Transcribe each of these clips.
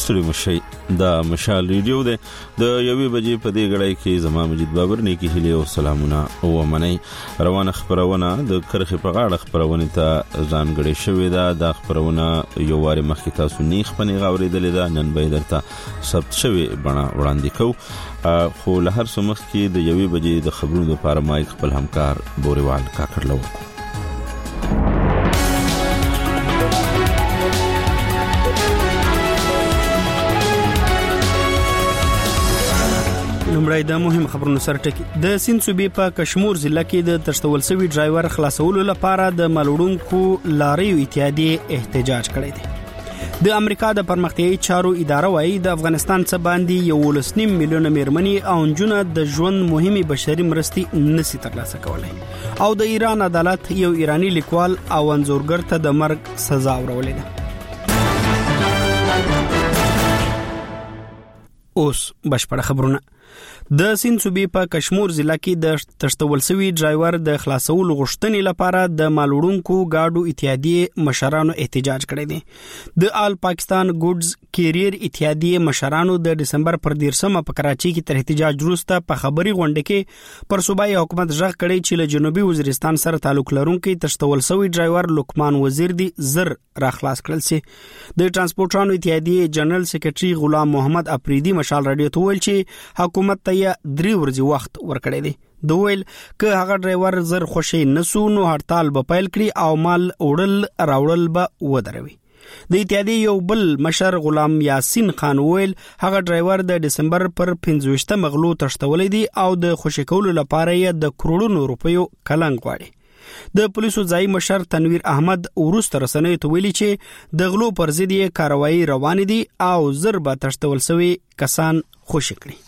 ستړي مشي د مشال ریډیو ده د یوې بجې په دې غړای کې زما مجید بابر نیکی هلي او سلامونه او منی روانه خبرونه د کرخه په غاړه خبرونه ته ځانګړې شوې ده د خبرونه یو واره مخکې تاسو نیخ پنی غوړېدلې ده نن به درته ثبت شوې بڼه وړاندې کو خو له هر څه مخکې د یوې بجې د خبرونو لپاره مایک خپل همکار بوريوال کاکړلو لومړی د مهم خبرونو سره ټکی د سیند صوبې په کشمیر ضلع کې د تشتول شوی ډرایور خلاصولو لپاره د مالوړونکو لاریو اتحادیه احتجاج کړی دی د امریکا د پرمختیایي چارو اداره وايي د افغانستان څخه باندې 1.5 میلیونه میرمنې او نجونه د ژوند مهمه بشري مرستې نشي ترلاسه کولای او د ایران عدالت یو ایرانی لیکوال او انځورګر ته د مرګ سزا ورولې ده اوس بشپړ خبرونه د سیند صوبې په کشمیر ضلع کې د تشتول شوی ډرایور د خلاصولو غوښتنې لپاره د مالوړونکو گاډو اتحادیه مشرانو احتجاج کړی دی د آل پاکستان ګوډز کیریر اتحادیه مشرانو د دسمبر پر 13 په کراچي کې تر احتجاج وروسته په خبري غونډه کې پر صوبایي حکومت ژغ کړی چې له جنوبي وزیرستان سره تعلق لرونکي تشتول شوی ډرایور لقمان وزیر دی زر را خلاص کړل سي د ترانسپورټرانو اتحادیه جنرال سیکریټري غلام محمد افریدي مشال رادیو ته ویل چې حکومت ته 3 ورځې وخت ورکړی دی دویل که هغه ډرایور زر خوشي نسو نو هړتال به پیل کړي او مال اوړل راوړل به ودروي د اتحادیه یو بل مشر غلام یاسین خان ویل هغه ډرایور د دسمبر پر 15 مغلو تشتولې دی او د خوشي کولو لپاره یې د کروڑونو روپیو کلنګ غواړي د پولیسو ځای مشر تنویر احمد ورسته رسنیو ته ویلي چې د غلو پر ضد یې کاروایی روان دي او زر به تشتول شوی کسان خوشي کړي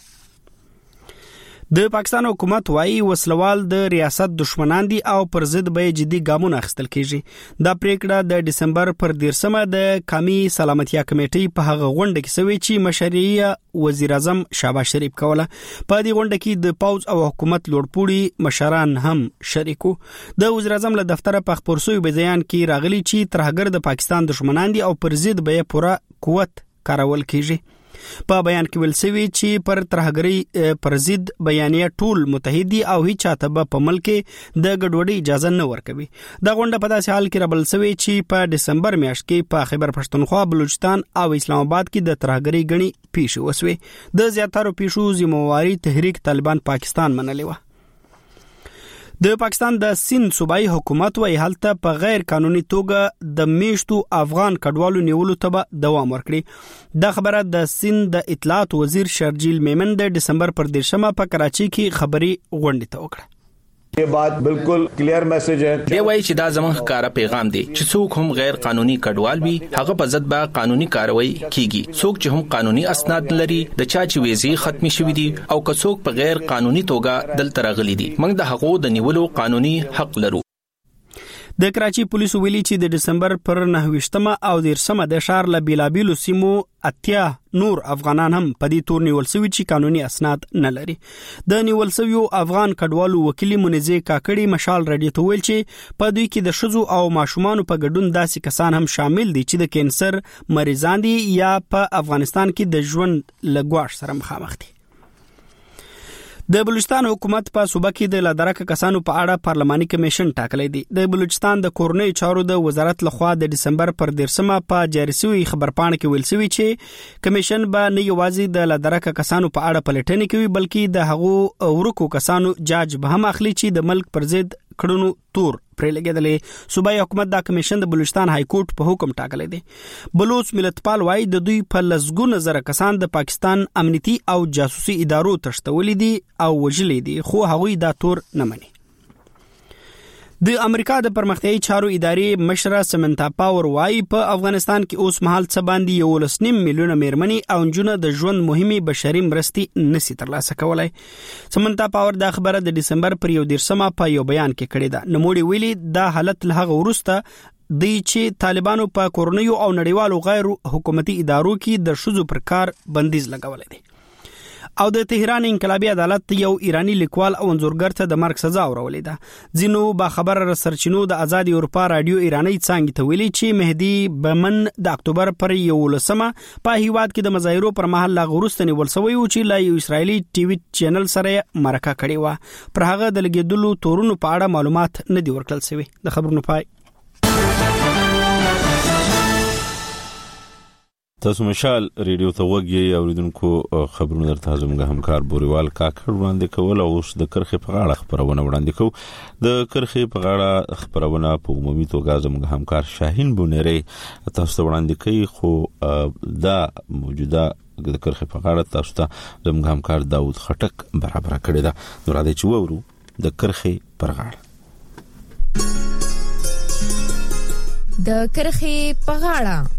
د پاکستان حکومت وايي وسلوال د ریاست دشمنان دي او پر ضد به جدي ګامونه اخیستل کیږي دا پریکړه د دسمبر پر 13 د قومي سلامتیا کمیټې په هغه غونډه کې شوې چې مشرعیه وزیر اعظم شهباز شریف کوله په دې غونډه کې د پوز او حکومت لوړپوړي مشران هم شریکو د وزیر اعظم له دفتر په خبر شوی بیان کې راغلي چې ترهګر د پاکستان دشمنان دي او پر ضد به پوره قوت کارول کیږي په بیان کې ویل شوی چې پر ترهګری پر ضد بیانیه ټول متحدي او هیڅ چاته په ملک د ګډوډۍ اجازه نه ورکوي دا غونډه په داسې حال کې رابل شوی چې په دسمبر میاشت کې په خیبر پښتونخوا بلوچستان او اسلام آباد کې د ترهګری غني پیښې وسوي د زیاتره پیښو ذمہواری تحریک طالبان پاکستان منلې و د پاکستان د سیند صوبایي حکومت وايي حالته په غیر قانوني توګه د میشتو افغان کډوالو نیولو ته دوام ورکړي دا خبره د سیند د اطلاعات وزیر شرجیل میمن د دسمبر پر 13 په کراچي کې خبري غونډه ته وکړه ये बात बिल्कुल क्लियर मैसेज है دی وایي چې دا زموږ ښکارا پیغام دی چې څوک هم غیر قانوني کډوال وي هغه په ضد به قانوني کاروایی کیږي څوک چې هم قانوني اسناد لري د چا چې ویزې ختمي شوې دي او که څوک په غیر قانوني توګه دلته راغلي دي موږ د هغو د نیولو قانوني حق لرو د کراچي پولیسو ویلي چې د دسمبر پر 9 او 10 د شهر له بیلابیلو سیمو اتیا نور افغانان هم په دې تور نیول شوی چې قانوني اسناد نه لري د نیول شویو افغان کډوالو وکیل منځي کاکړي مشال رادیو ته ویل چې په دوی کې د شذو او ماشومان په ګډون داسې کسان هم شامل دي چې د کینسر مریضان دي یا په افغانستان کې د ژوند لګواښ سره مخامخ دي د بلوچستان حکومت په صوبه کې د لادرکه کسانو په اړه پارلماني کمیشن ټاکلی دی د بلوچستان د کورنۍ چارو د وزارت لخوا د دسمبر پر 13 په جاری شوی خبرپاڼه کې ویل شوی چې کمیشن به نه یوازې د لادرکه کسانو په اړه پلټنې کوي بلکې د هغو ورکو کسانو جاج به هم اخلي چې د ملک پر ضد کړنو تور پرې لګیدلې صوبایي حکومت دا کمیشن د بلوچستان های کورټ په حکم ټاکلی دی بلوچ ملتپال وايي د دوی په لسګونه زره کسان د پاکستان امنیتي او جاسوسي ادارو تشتولې دي او وجلې دي خو هغوی دا تور نه مني د امریکا د پرمختیایي چارو ادارې مشره سمنتا پاور وايي په افغانستان کې اوس مهال څه باندې 1.5 میلیونه میرمنې او نجونه د ژوند مهمه بشري مرستې نشي ترلاسه کولای سمنتا پاور د خبره د دسمبر پر 13 په یو بیان کې کړې ده نوموړي ویلي دا حالت له هغه وروسته دی چې طالبانو په کورنیو او نړیوالو غیر حکومتي ادارو کې د شذو پر کار بندیز لګولې دي او د تهران انقلابي عدالت یو ایرانی لیکوال او انځورګر ته د مرګ سزا ورولې ده. ځینو با خبر سرچینو د آزاد اروپا رادیو ایرانی څنګه ته ویلي چې مهدي بمن د اکتوبر پر 11 په هیواد کې د مظاهرو پر مهال لا غورستنی ولسوي او چې لا یو اسرایلی ټي وي چینل سره مرکه کړې و. پر هغه د لګیدلو تورونو په اړه معلومات نه دی ورکړل شوی. د خبرونو پای. تاسو مشال ریډیو ته وګورئ اوریدونکو خبرونه درته زموږ همکار بوريوال کاکړ وړاندې کول او د کرخې په غاړه خبرونه وړاندې کوو. د کرخې په غاړه خبرونه په عمومي توګه زموږ همکار شاهین بونری تاسو ته وړاندې کوي، خو دا موجوده د کرخې په غاړه تاسو ته زموږ همکار داوود خټک برابر کړی دا. نو راځي چې وورو د کرخې په غاړه. د کرخې په غاړه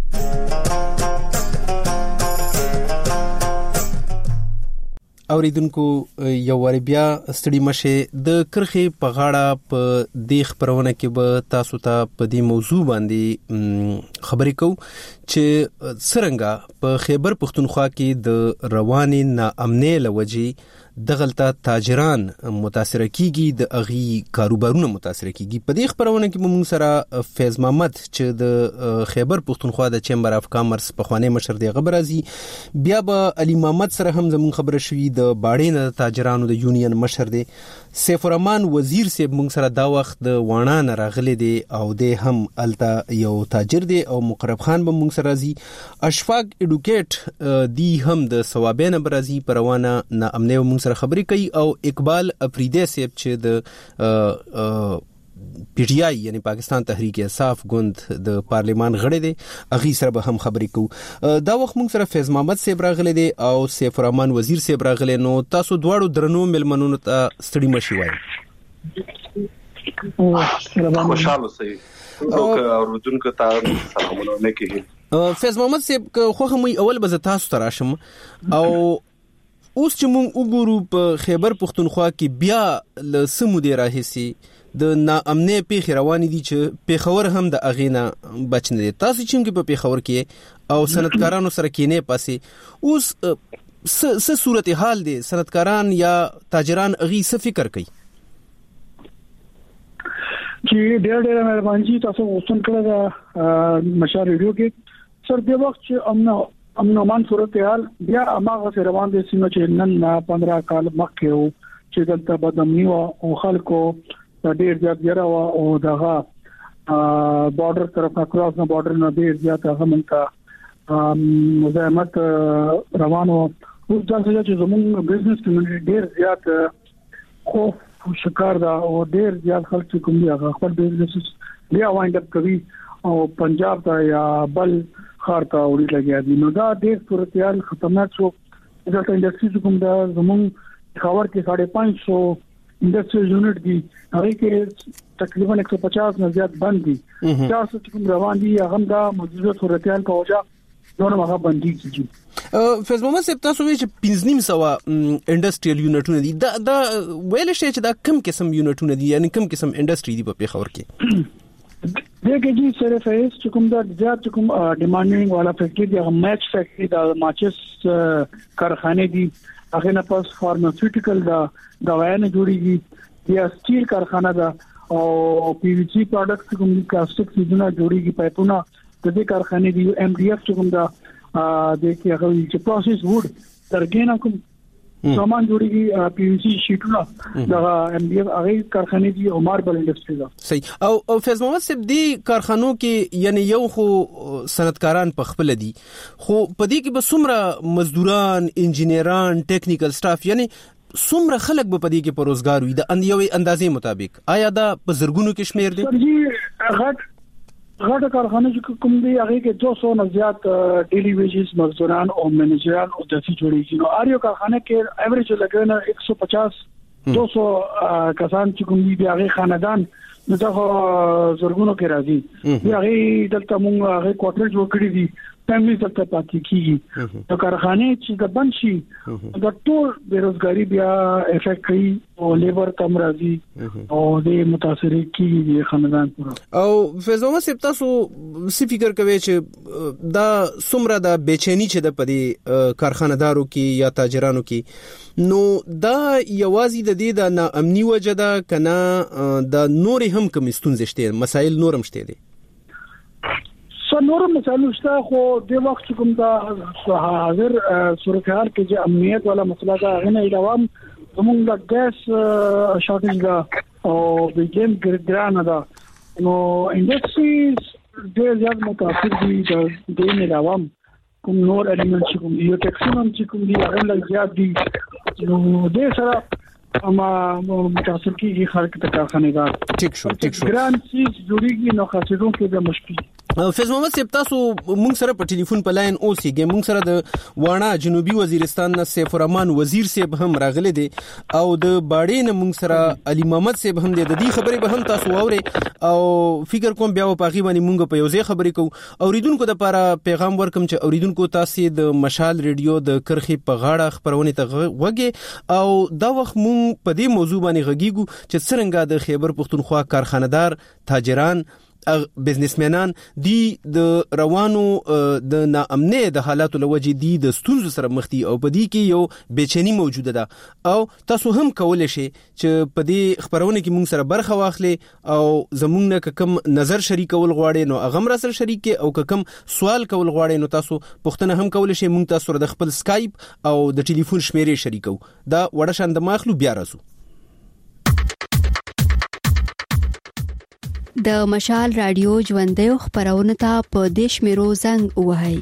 اوریدونکو یو واری بیا ستړي مشه د کرخې په غاړه په دې خبرونه کې به تاسو ته په دې موضوع باندې خبرې کوو چې څنګه په خیبر پختونخوا کې د رواني ناامنۍ لوجې دغلطه تاجران متاثر کیږي، د اغي کاروبارونه متاثر کیږي. په دې خبرونه کې موږ سره فیض محمد چې د خیبر پختونخوا د چیمبر اف کامرس په خوانی مشر دی خبرازي، بیا به علي محمد سره هم زمون خبره شوې د باړې نه تاجرانو د یونین مشر دی، سیف الرحمن وزیر صاحب موږ سره دا وخت د وانا نه راغلي دی او د هم الته یو تاجر دی، او مقرب خان به موږ سره راځي، اشفاق اډوکیټ دی هم د ثوابین برازي پروانه ناامنۍ موږ سره خبرې کوي، او اقبال افریدی صاحب چې د پی ټی آی یعنی پاکستان تحریک انصاف ګوند د پارلیمان غړی دی، اغي سره به هم خبرې کوو. دا وخت موږ سره فیض محمد صاحب راغلی دی او سیف الرحمن وزیر صاحب راغلی. نو تاسو دواړو درنو ملمنونو ته ستړي مشي وایي. خوشاله سي او دونکو ته سلامونه نه کوي. فیض محمد صاحب خو هم اول به تاسو ته راشم، او اوس چې موږ وګورو په خیبر پختونخوا کې بیا له سمو دی راهسي د ناامنۍ پیښې روانې دي چې پیښور هم د اغینا بچ نه دي. تاسو چې په پیښور کې او صنعتکارانو سره کېنه پاسې اوس څه صورتحال دي؟ صنعتکاران یا تاجران اغي څه فکر کوي؟ چې ډېر مهرباني تاسو وستون کړه د مشال ریډیو کې سر د وخت چې امن صورتحال بیا اماغه روان دي سیمه چې نن 15 کال مخکې وو چې دلته بدامني او خلکو ډېر زیات یره او دغه بارډر طرف کراس نه بارډر نه ډېر زیات هغه منته مزاحمت روانو. اوس دا چې زموږ بزنس کمیونټي ډېر زیات خوف شکار دا او ډېر زیات خلک کوم دي هغه خپل بزنس بیا وایند اپ کوي او پنجاب ته یا بل خار ته وړي لګیا دي. نو دا ډېر صورتحال خطرناک شو. دا انډستری کوم دا زموږ خبر کې 550 انډستریل یونټ دي، هغه کې تقریبا 150 نه زیات بند دي. تاسو کوم روان دي هغه دا موجوده صورتحال په وجه نور هغه بندي کیږي. فیض محمد صاحب تاسو وایي چې 1500 انډستریل یونټونه دي، دا ویل شي چې دا کم قسم یونټونه دي، یعنی کم قسم انډستری دي په پیښور کې؟ دغه جی سره فیس چې کوم دا زیات کوم ډیمانډینګ والا فیکټری دی، هغه میچ فیکټری دا ماچس کارخانه دي، هغه نه پس فارماسیوټیکل دا دوايانه جوړیږي، یا سټیل کارخانه دا او پی وی سی پروډکټس کوم دي، پلاستیک سیزونه جوړیږي، پایپونه د دې کارخانه دي، ایم ډی اف کوم دا د کې هغه چې پروسس وډ ترګینا کوم سامان جوړیږي، پی وی سی شیټونه دا ایم ډی اف هغه کارخانه دي او ماربل انډستری دا. صحیح. او فیض محمد صاحب دی کارخانو کې یعنی یو خو صنعتکاران په خپل دي، خو په دې کې به څومره مزدوران، انجینران، ټیکنیکل سټاف، یعنی څومره خلک به په دې کې په روزګار وي د یوې اندازې مطابق؟ آیا دا په زرګونو کې شمیر دي؟ غټ کارخانه چې کوم دی هغه کې 200 نه زیات ډیلی ویجز مزدوران او منیجران او داسې جوړیږي. نو اړیو کارخانه کې ایوریج لګنه 150-200 کسان چې کوم دی هغه خاندان نو دا زرګونو کې راځي. هغه دلته موږ هغه کوارټر جوړ کړی دي فیملی ته پاتې کیږي د کارخانه چې د بند شي د ټول بیروزګاری بیا افیکټ کوي او لیبر کم راځي او د متاثر کیږي خاندان پورا. او فیضومه سپ تاسو څه فکر کوي چې دا څومره د بیچینی چې د پدې کارخانه‌دارو کې یا تاجرانو کې نو دا یوازې د دې د ناامني وجه ده کنه د نور هم کوم ستونزې شته مسایل نورم شته دي؟ نور مسایل شته خو د وخت کوم دا حاضر صورتحال کې چې امنیت والا مسله ده غنه علاوه زموږ د ګاز شارټیج دا او د ګیم ګران ده نو انډستریز ډېر زیات متاثر دي د علاوه کوم نور الیمنټ چې کوم یو ټیکسونم چې کوم دی هغه لږ زیات دي نو د سره اما متاثر کیږي خلک ته کارخانه‌دار ټیک شو ګران چیز جوړیږي نو خاصو کې د مشکل. فیض محمد صاحب تاسو مونږ سره په ټلیفون په لاین اوسېږئ. مونږ سره د وانا جنوبي وزیرستان نه سیف الرحمن وزیر صاحب هم راغلي دي او د باډې نه مونږ سره علي محمد صاحب هم دي. د دې خبرې به هم تاسو واورئ او فکر کوم بیا په هغه باندې مونږ په یو ځای خبرې کوو. اوریدونکو د لپاره پیغام ورکم چې اوریدونکو تاسو د مشال ریډیو د کرخي په غاړه خبرونه ته وګورئ او دا وخت مونږ په دې موضوع باندې غږیږو چې څنګه د خیبر پختونخوا کارخانه‌دار تاجران بزنسمنان دی د روانو د ناامنۍ د حالاتو لوجې دی د ستونزو سره مخ دي او په دې کې یو بیچینی موجوده ده او تاسو هم کولای شئ چې په دې خبرونه کې مونږ سره برخه واخلئ او زمونږ نه کوم نظر شریکول غواړئ نو هغه را سره شریک او کوم سوال کول غواړئ نو تاسو پوښتنه هم کولای شئ. مونږ تاسو سره د خپل سکایپ او د ټلیفون شمیرې شریکو. دا وړه شان د ماخلو بیا راسو. د مشال رادیو ژوندۍ خبرونه ته په دیش میرو زنګ وهاي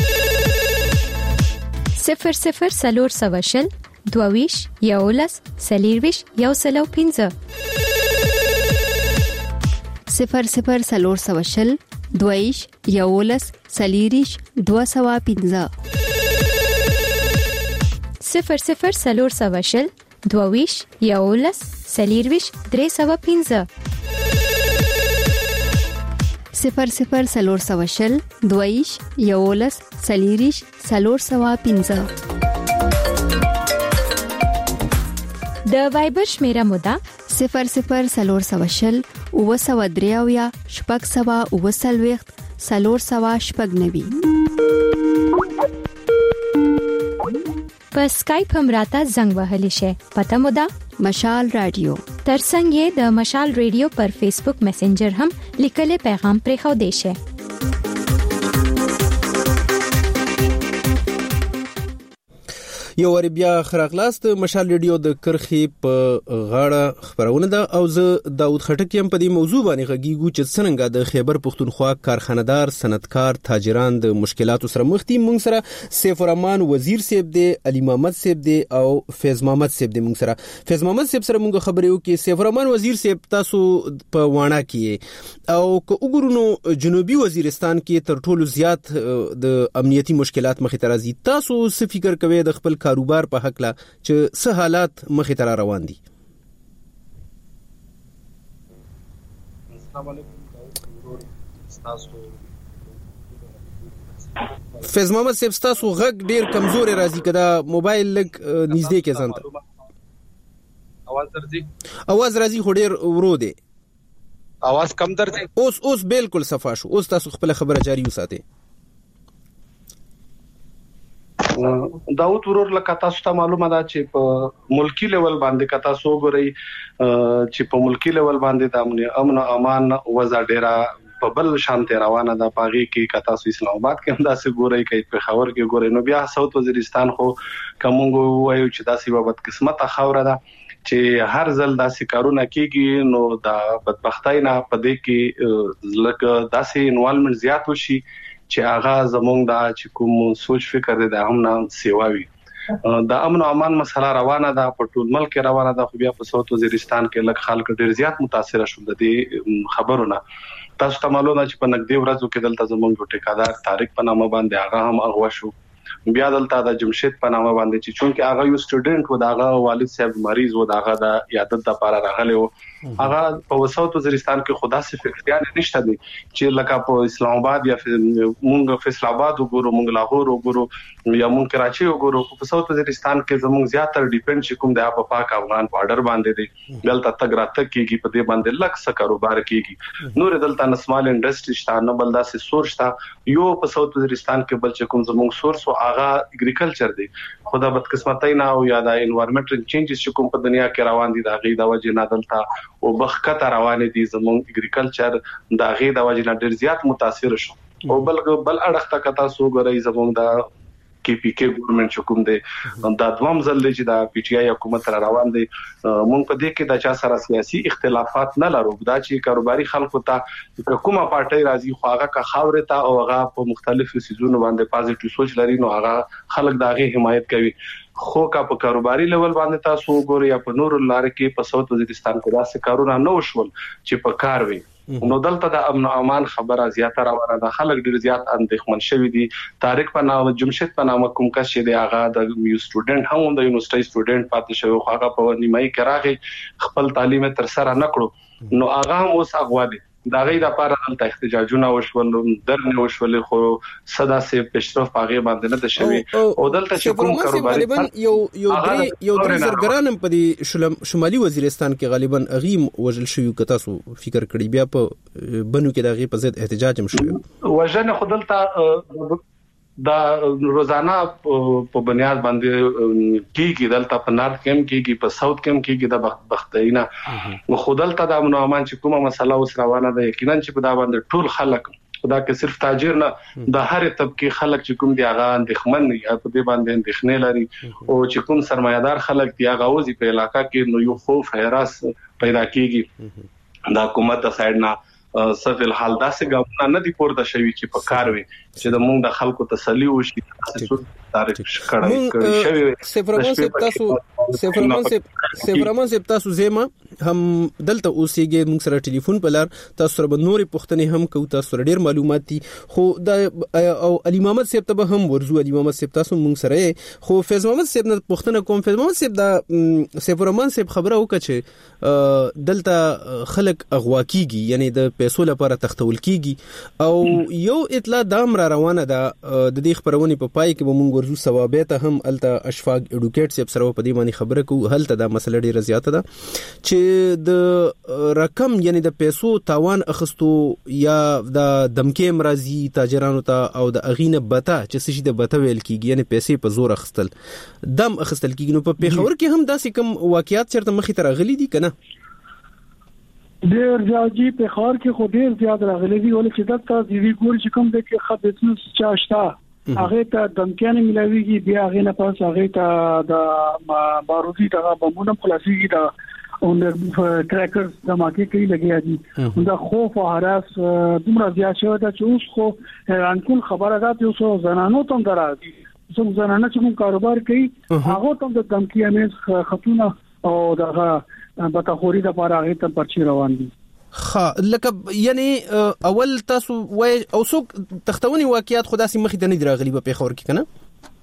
00 سلور سواشل دوویش یولس سلیرویش یوسلو 15 00 سلور سواشل دوویش یولس سلیریش 215 00 سلور سواشل دوویش یولس سلیرویش 315 00 سلور سواشل دویش یولس سلیریش سلور سوا 15 د وایبر شمیره مودا 00 سلور سواشل او سوا دریاویا شپږ سوا او سلويخت سلور سوا شپږ نوي. په سکایپ هم راته زنګ وهلی شي. پته مودا مشال رادیو. ترڅنګ یې د مشال ریډیو پر فیسبوک میسنجر هم لیکل پیغام پرې خو دی شي. یو ور بیا خراغلاست مشال ریډیو د کرخي په غاړه خبرونه ده او زه داود خټک يم په دې موضوع باندې غږیږو چې څنګه د خیبر پختونخوا کارخانه‌دار صنعتکار تاجران د مشکلاتو سره مخ دي. مونږ سره سیف الرحمن وزیر صاحب دی، علي محمد صاحب دی او فیض محمد صاحب دی. مونږ سره فیض محمد صاحب سره مونږ خبرې وکړو. سیف الرحمن وزیر صاحب تاسو په وانا کې او کو وګورونو جنوبي وزیرستان کې تر ټولو زیات د امنیتي مشکلات مخې ته راځي. تاسو څه فکر کوئ د خپل کاروبار په حق لا چې څه حالات مخې ته روان دي؟ السلام علیکم. فیض محمد صاحب تاسو غږ ډیر کمزور راځي، کدا موبایل لګ نږدې کې ځان اواز راځي خو ډیر ورو دی. اواز کم درځي؟ اوس بالکل صفا شو. اوس تاسو خپل خبره جاری وساتئ. داود ورور لکه تاسو ته معلومه ده چې په ملکی لیول باندې کتا سو غوري چې په ملکی لیول باندې د امن او امان وضع ډیره په بل شانته روانه ده. پاغي کې کتا سو اسلام آباد کې هم داسې غوري کې په خبر کې غوري نو بیا ساوث وزیرستان خو کومو وایو چې داسې بابت قسمت خوره ده چې هر ځل داسې کارونه کیږي نو د بدبختۍ نه پدې کې لکه داسې انوالمنت زیات وشي چې هغه زمونږ د چې کوم سوچ فکر دی د هم نه سیواوي. د امن او امان مسله روانه ده په ټول ملک روانه ده، خو بیا په ساوث وزیرستان کې لږ خلک ډیر زیات متاثر شول د دې خبرونه. تاسو ته معلومه چې په نګدي ورځو کې دلته زمونږ ټیکادار طارق په نامه باندې هغه هم اغوا شو بیا دلته د جمشید په نامه باندې چې چونکه هغه یو سټوډنټ و داغه والد صاحب مریض و داغه د عیادت لپاره راغلی و هغه په وسوت وزیرستان کې خدا سي فکریان نشته دي چې لکه په اسلام آباد یا مونږ فیصل آباد وګورو مونږ لاهور وګورو یا مونږ کراچي وګورو په وسوت وزیرستان کې زموږ زیاتره ډیپند چې کوم د پاک افغان بارډر باندې دي دلته تګ راتګ کیږي په دې باندې لک څه کاروبار کیږي نور دلته نسمال انډستری شته نه بل داسې سورس شته یو په وسوت وزیرستان کې بل چې کوم زموږ سورس او هغه اګریکلچر دی خدا بدقسمتۍ نه او یا د انوایرنمنټل چینجز چې کوم په دنیا کې روان دي دا غي د وجه نه دلته او بخکته روان دي زموږ اګریکلچر دا غي د وجه نه ډیر زیات متاثر شو او بل اړخ ته کتا سو غړي زموږ د کې پی کې ګورنمنت حکومت دی دا دوام ځل چې دا پی ټی آی حکومت را روان دي مونږ په دې کې د چا سره سیاسي اختلافات نه لرو دا چې کاروباري خلکو ته کومه پارټي راځي خو هغه کا خاورې ته او هغه په مختلفو سيزونو باندې پازیټیو سوچ لري نو هغه خلک داغه حمایت کوي خو کا په کاروباري لیول باندې تاسو وګورئ یا په نور لار کې په ساوث وزیرستان کې داسې کارونه نه وشول چې په کار وي نو دلته د امن او امان خبره زیاته روانه ده خلک ډیر زیات اندېښمن شوي دي طارق په نامه جمشید په نامه کوم کس چې دی هغه د یو سټوډنټ هم د یونیورسيټي سټوډنټ پاتې شوی هغه په نیمایي کې راغی خپل تعلیم تر سره نکړو نو هغه هم اوس اغوا دي دا غي د لپاره دلته احتجاجونه وشول درنه وشول خو صدا سي پښتو پاغه باندې نه د شوی او دلته چې کوم کاروباري یو درې زرګران په دې شمالي وزیرستان کې غالبا اغیم وجل شوی کته سو فکر کړی بیا په بنو کې د غي په ضد احتجاج هم شوی وژنه خدلته دا روزانه په بنیاد باندې کیږي دلته په نارث کېم کیږي په ساوث کېم کیږي د بختینا خدلته د امن او امان چې کومه مسله اوس روانه ده یقینا چې په دا باندې ټول خلک خدا کې صرف تاجر نه د هر طبقه خلک چې کوم دی هغه اندېښمن یا په دې باندې اندېښنه لري او چې کوم سرمایدار خلک دی هغه اوسې په علاقہ کې نو یو خوف هراس پیدا کیږي د حکومت د سایډ نه سفل حال داسې ګامونه نه دی پورته شوی چې په کار وي چې د مونږ د خلکو تسلی وشي تاسو تاریخ کړی شوی سفرمان سپ تاسو زما هم دلته اوسېږي مونږ سره ټلیفون په لار تاسو سره نورې پوښتنې هم کوو تاسو سره ډېر معلومات دي خو د او علي محمد سپ ته هم ورزو علي محمد سپ تاسو مونږ سره خو فیض محمد سپ نه پوښتنه کوم فیض محمد سپ دا سفرمان سپ خبره وکړه چې دلته خلک اغوا کیږي یعنی د پیسو لپاره تختول کیږي او یو اطلاع دام را روانه ده د دې خبرونه په پای کې به مونږ ورزو ثوابته هم الته اشفاق اډوکیټ سپ سره په دې باندې خبره کوو هلته دا مسله ډیره زیاته ده چې د رقم یعنی د پیسو تاوان اخستو یا د دمکې مرضی تاجرانو ته او د اغینه بتا چې سشي د بتا ویل کیږي یعنی پیسې په زور اخستل دم اخستل کیږي نو په پیښور کې هم داسې کوم واقعیات چرته مخې ته راغلي دي کنه ډیر ځاجي په خار کې خو ډیر زیات راغلي دي ولې چې دلته د وی ګور چې کوم د کې خدمت چاشتا هغه ته دمکانه ملاويږي بیا هغه نه پاس هغه ته د بارودي دغه بمونه خلاصيږي دا او د ټریکرز د ماکي کې لګیا دي دا خوف او هراس دومره زیات شوی دا چې اوس خو انکول خبره ده چې اوس زنانو ته درازي څو زنانه چې کوم کاروبار کوي هغه ته د دمکی امید خطونه او دغه بتاخوري د پاره هغه ته پرچی روان دي لکه یعنی اول تاسو وای او څوک تختونی واقعیات خدا سي مخې ته نه راغلي په پیښور کې کنه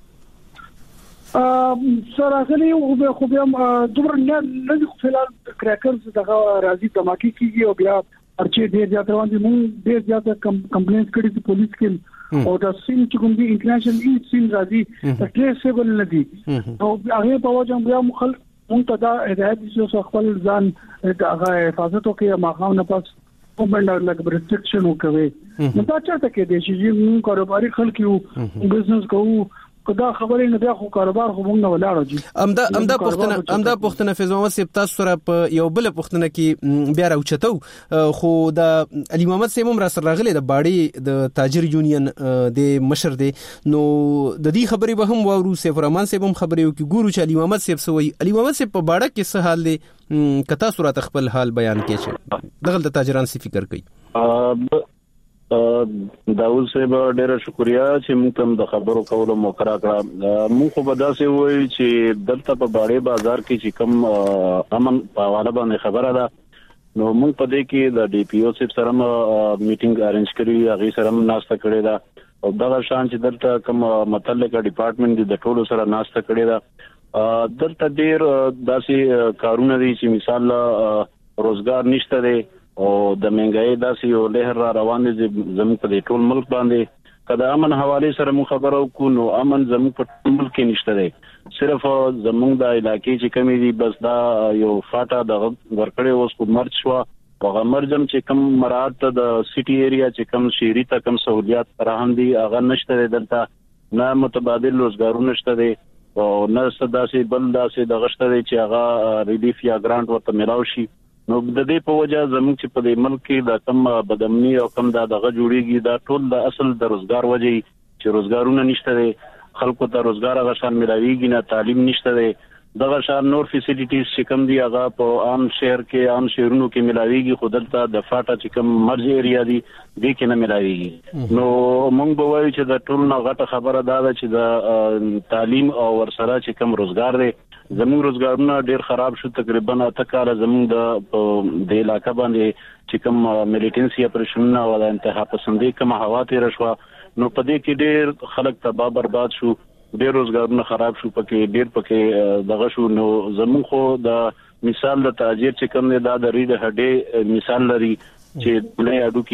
سراغلی او خو بیا دومره نه فلال کریکرز دغه راځي دماکي کیږي او بیا پرچی ډیر زیات روان دي مونږ ډیر زیات کمپلینټ کړي دي پولیس کې او دا سیم چې کوم دي انټرنیشنل سیم راځي ټریسبل نه دي او هغه په وجه بیا مخالف مونږ ته هدایت دي چې خپل ځان د حفاظت وکړي ماقام نه پاس کومند لکه ریستریکشن وکړي نو دا چاته کې دي چې موږ کاروباري خلک یو بزنس کوو دا خبرې نه بیا خو کاروبار خو موږ نه ولاړو امدا پښتنه فیض محمد سپ تاسو سره په یو بل پښتنه کې بیا راوچتو خو د علي محمد سپ هم را سره راغلي د باډي د تاجر یونین د مشر دی نو د دې خبرې به هم وورو سیف الرحمن سپ هم خبرې وکي ګورو چې علي محمد سپ سوي علي محمد سپ په باډه کې څه حال دی کتا صورت خپل حال بیان کړي دغه د تاجران سی فکر کوي داول صاحب ډېر شکریا چې موږ ته د خبرو کولو موقع راکړه موږ خو به داسې وایي چې دلته په باړې بازار کې چې کوم امن په حواله باندې خبره ده نو موږ په دې کې د ډي پی او صاحب سره میټینګ ارینج کړی هغه سره ناشته کړې ده او دغه شان چې دلته کوم متعلقه ډپارټمنټ د ټولو سره ناسته کړې ده دلته ډیر داسې کارونه دي چې مثال روزګار نشته دی او د منګای داسې یو لهر را روان دي زموږ په ټول ملک باندې کله امن حواله سره مو خبرو کو نو امن زموږ په ملک کې نشته دی صرف زموږ د علاقې چې کمی دي بس دا یو فاټا د ورکړې اوس په مرچ شو په مرجم چې کم مراد د سټي ایریا چې کم شهري ته کم سہولیات فراهم دي هغه نشته دلته نه متبادل روزګارونه نشته دي او نه صداسي بل داسې د غشته دي چې هغه ریلیف یا ګرانټ ورته ملاو شي نو د دې په وجه زموږ چې په دې ملک کې د کم بدامني او کم دغه جوړیږي دا ټول د اصل د روزګار وجه چې روزګارونه نشته دي خلکو ته روزګار غشان ملاويږي نه تعلیم نشته دي دغه شان نور فیسیلیټیز چې کم دي هغه په عام شهر کې عام شهرونو کې ملاويږي خودلته د فاټا چې کم مرز ایریا دي دې کې نه ملاويږي نو موږ به وایو چې د ټول نه غټه خبره ده چې د تعلیم او ورسره چې کم روزګار دي زموږ روزګارونه ډیر خراب شو تقریبا اته کال زموږ د علاقې باندې چې کوم میلیټنسي اپریشنونه او د انتها پسندي کوم هوا تیر شو نو په دې کې ډیر خلک تباہ برباد شو ډیر روزګارونه خراب شو پکې دغه شو نو زموږ خو د مثال د تاجر چې کوم نه د ریډ هډې مثال لري چې نه اډو